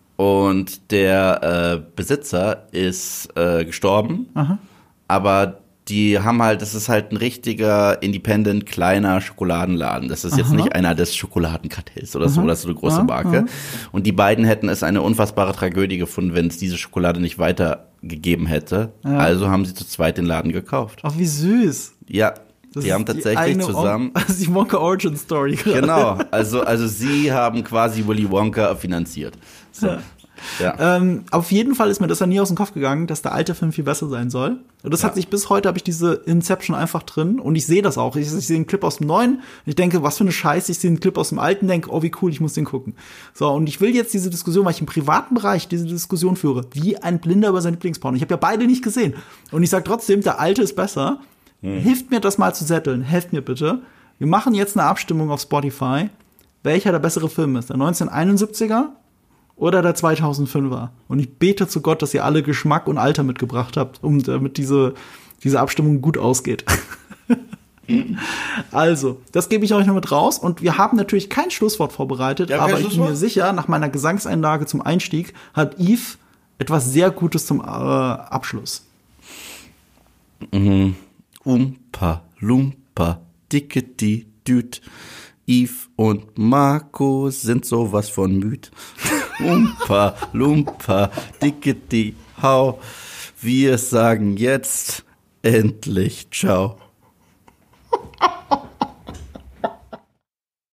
Und der äh, Besitzer ist äh, gestorben. Aha. Aber die haben halt, das ist halt ein richtiger independent kleiner Schokoladenladen. Das ist Aha. jetzt nicht einer des Schokoladenkartells oder so, Aha. das ist so eine große Aha. Marke. Und die beiden hätten es eine unfassbare Tragödie gefunden, wenn es diese Schokolade nicht weitergegeben hätte. Ja. Also haben sie zu zweit den Laden gekauft. Ach, wie süß. Ja, das die haben tatsächlich die zusammen. Das ist die Wonka Origin Story gerade. Genau, also, also sie haben quasi Willy Wonka finanziert. So. Ja. Ja. Ähm, auf jeden Fall ist mir das ja nie aus dem Kopf gegangen, dass der alte Film viel besser sein soll. Und das ja. hat sich bis heute, habe ich diese Inception einfach drin und ich sehe das auch. Ich, ich sehe einen Clip aus dem neuen und ich denke, was für eine Scheiße. Ich sehe einen Clip aus dem alten, denke, oh wie cool, ich muss den gucken. So, und ich will jetzt diese Diskussion, weil ich im privaten Bereich diese Diskussion führe, wie ein Blinder über seinen Lieblingsporno. Ich habe ja beide nicht gesehen. Und ich sage trotzdem, der alte ist besser. Hm. Hilft mir das mal zu setteln. Helft mir bitte. Wir machen jetzt eine Abstimmung auf Spotify, welcher der bessere Film ist. Der neunzehnhunderteinundsiebziger oder der zweitausendfünfer. Und ich bete zu Gott, dass ihr alle Geschmack und Alter mitgebracht habt, um damit diese, diese Abstimmung gut ausgeht. Also, das gebe ich euch noch mit raus. Und wir haben natürlich kein Schlusswort vorbereitet, ja, aber ich bin mir sicher, nach meiner Gesangseinlage zum Einstieg hat Yves etwas sehr Gutes zum äh, Abschluss. Mhm. Umpa, Lumpa, Dickety, Düt. Yves und Marco sind sowas von müd. Umpa, Lumpa, Dickety, Hau. Wir sagen jetzt endlich Ciao.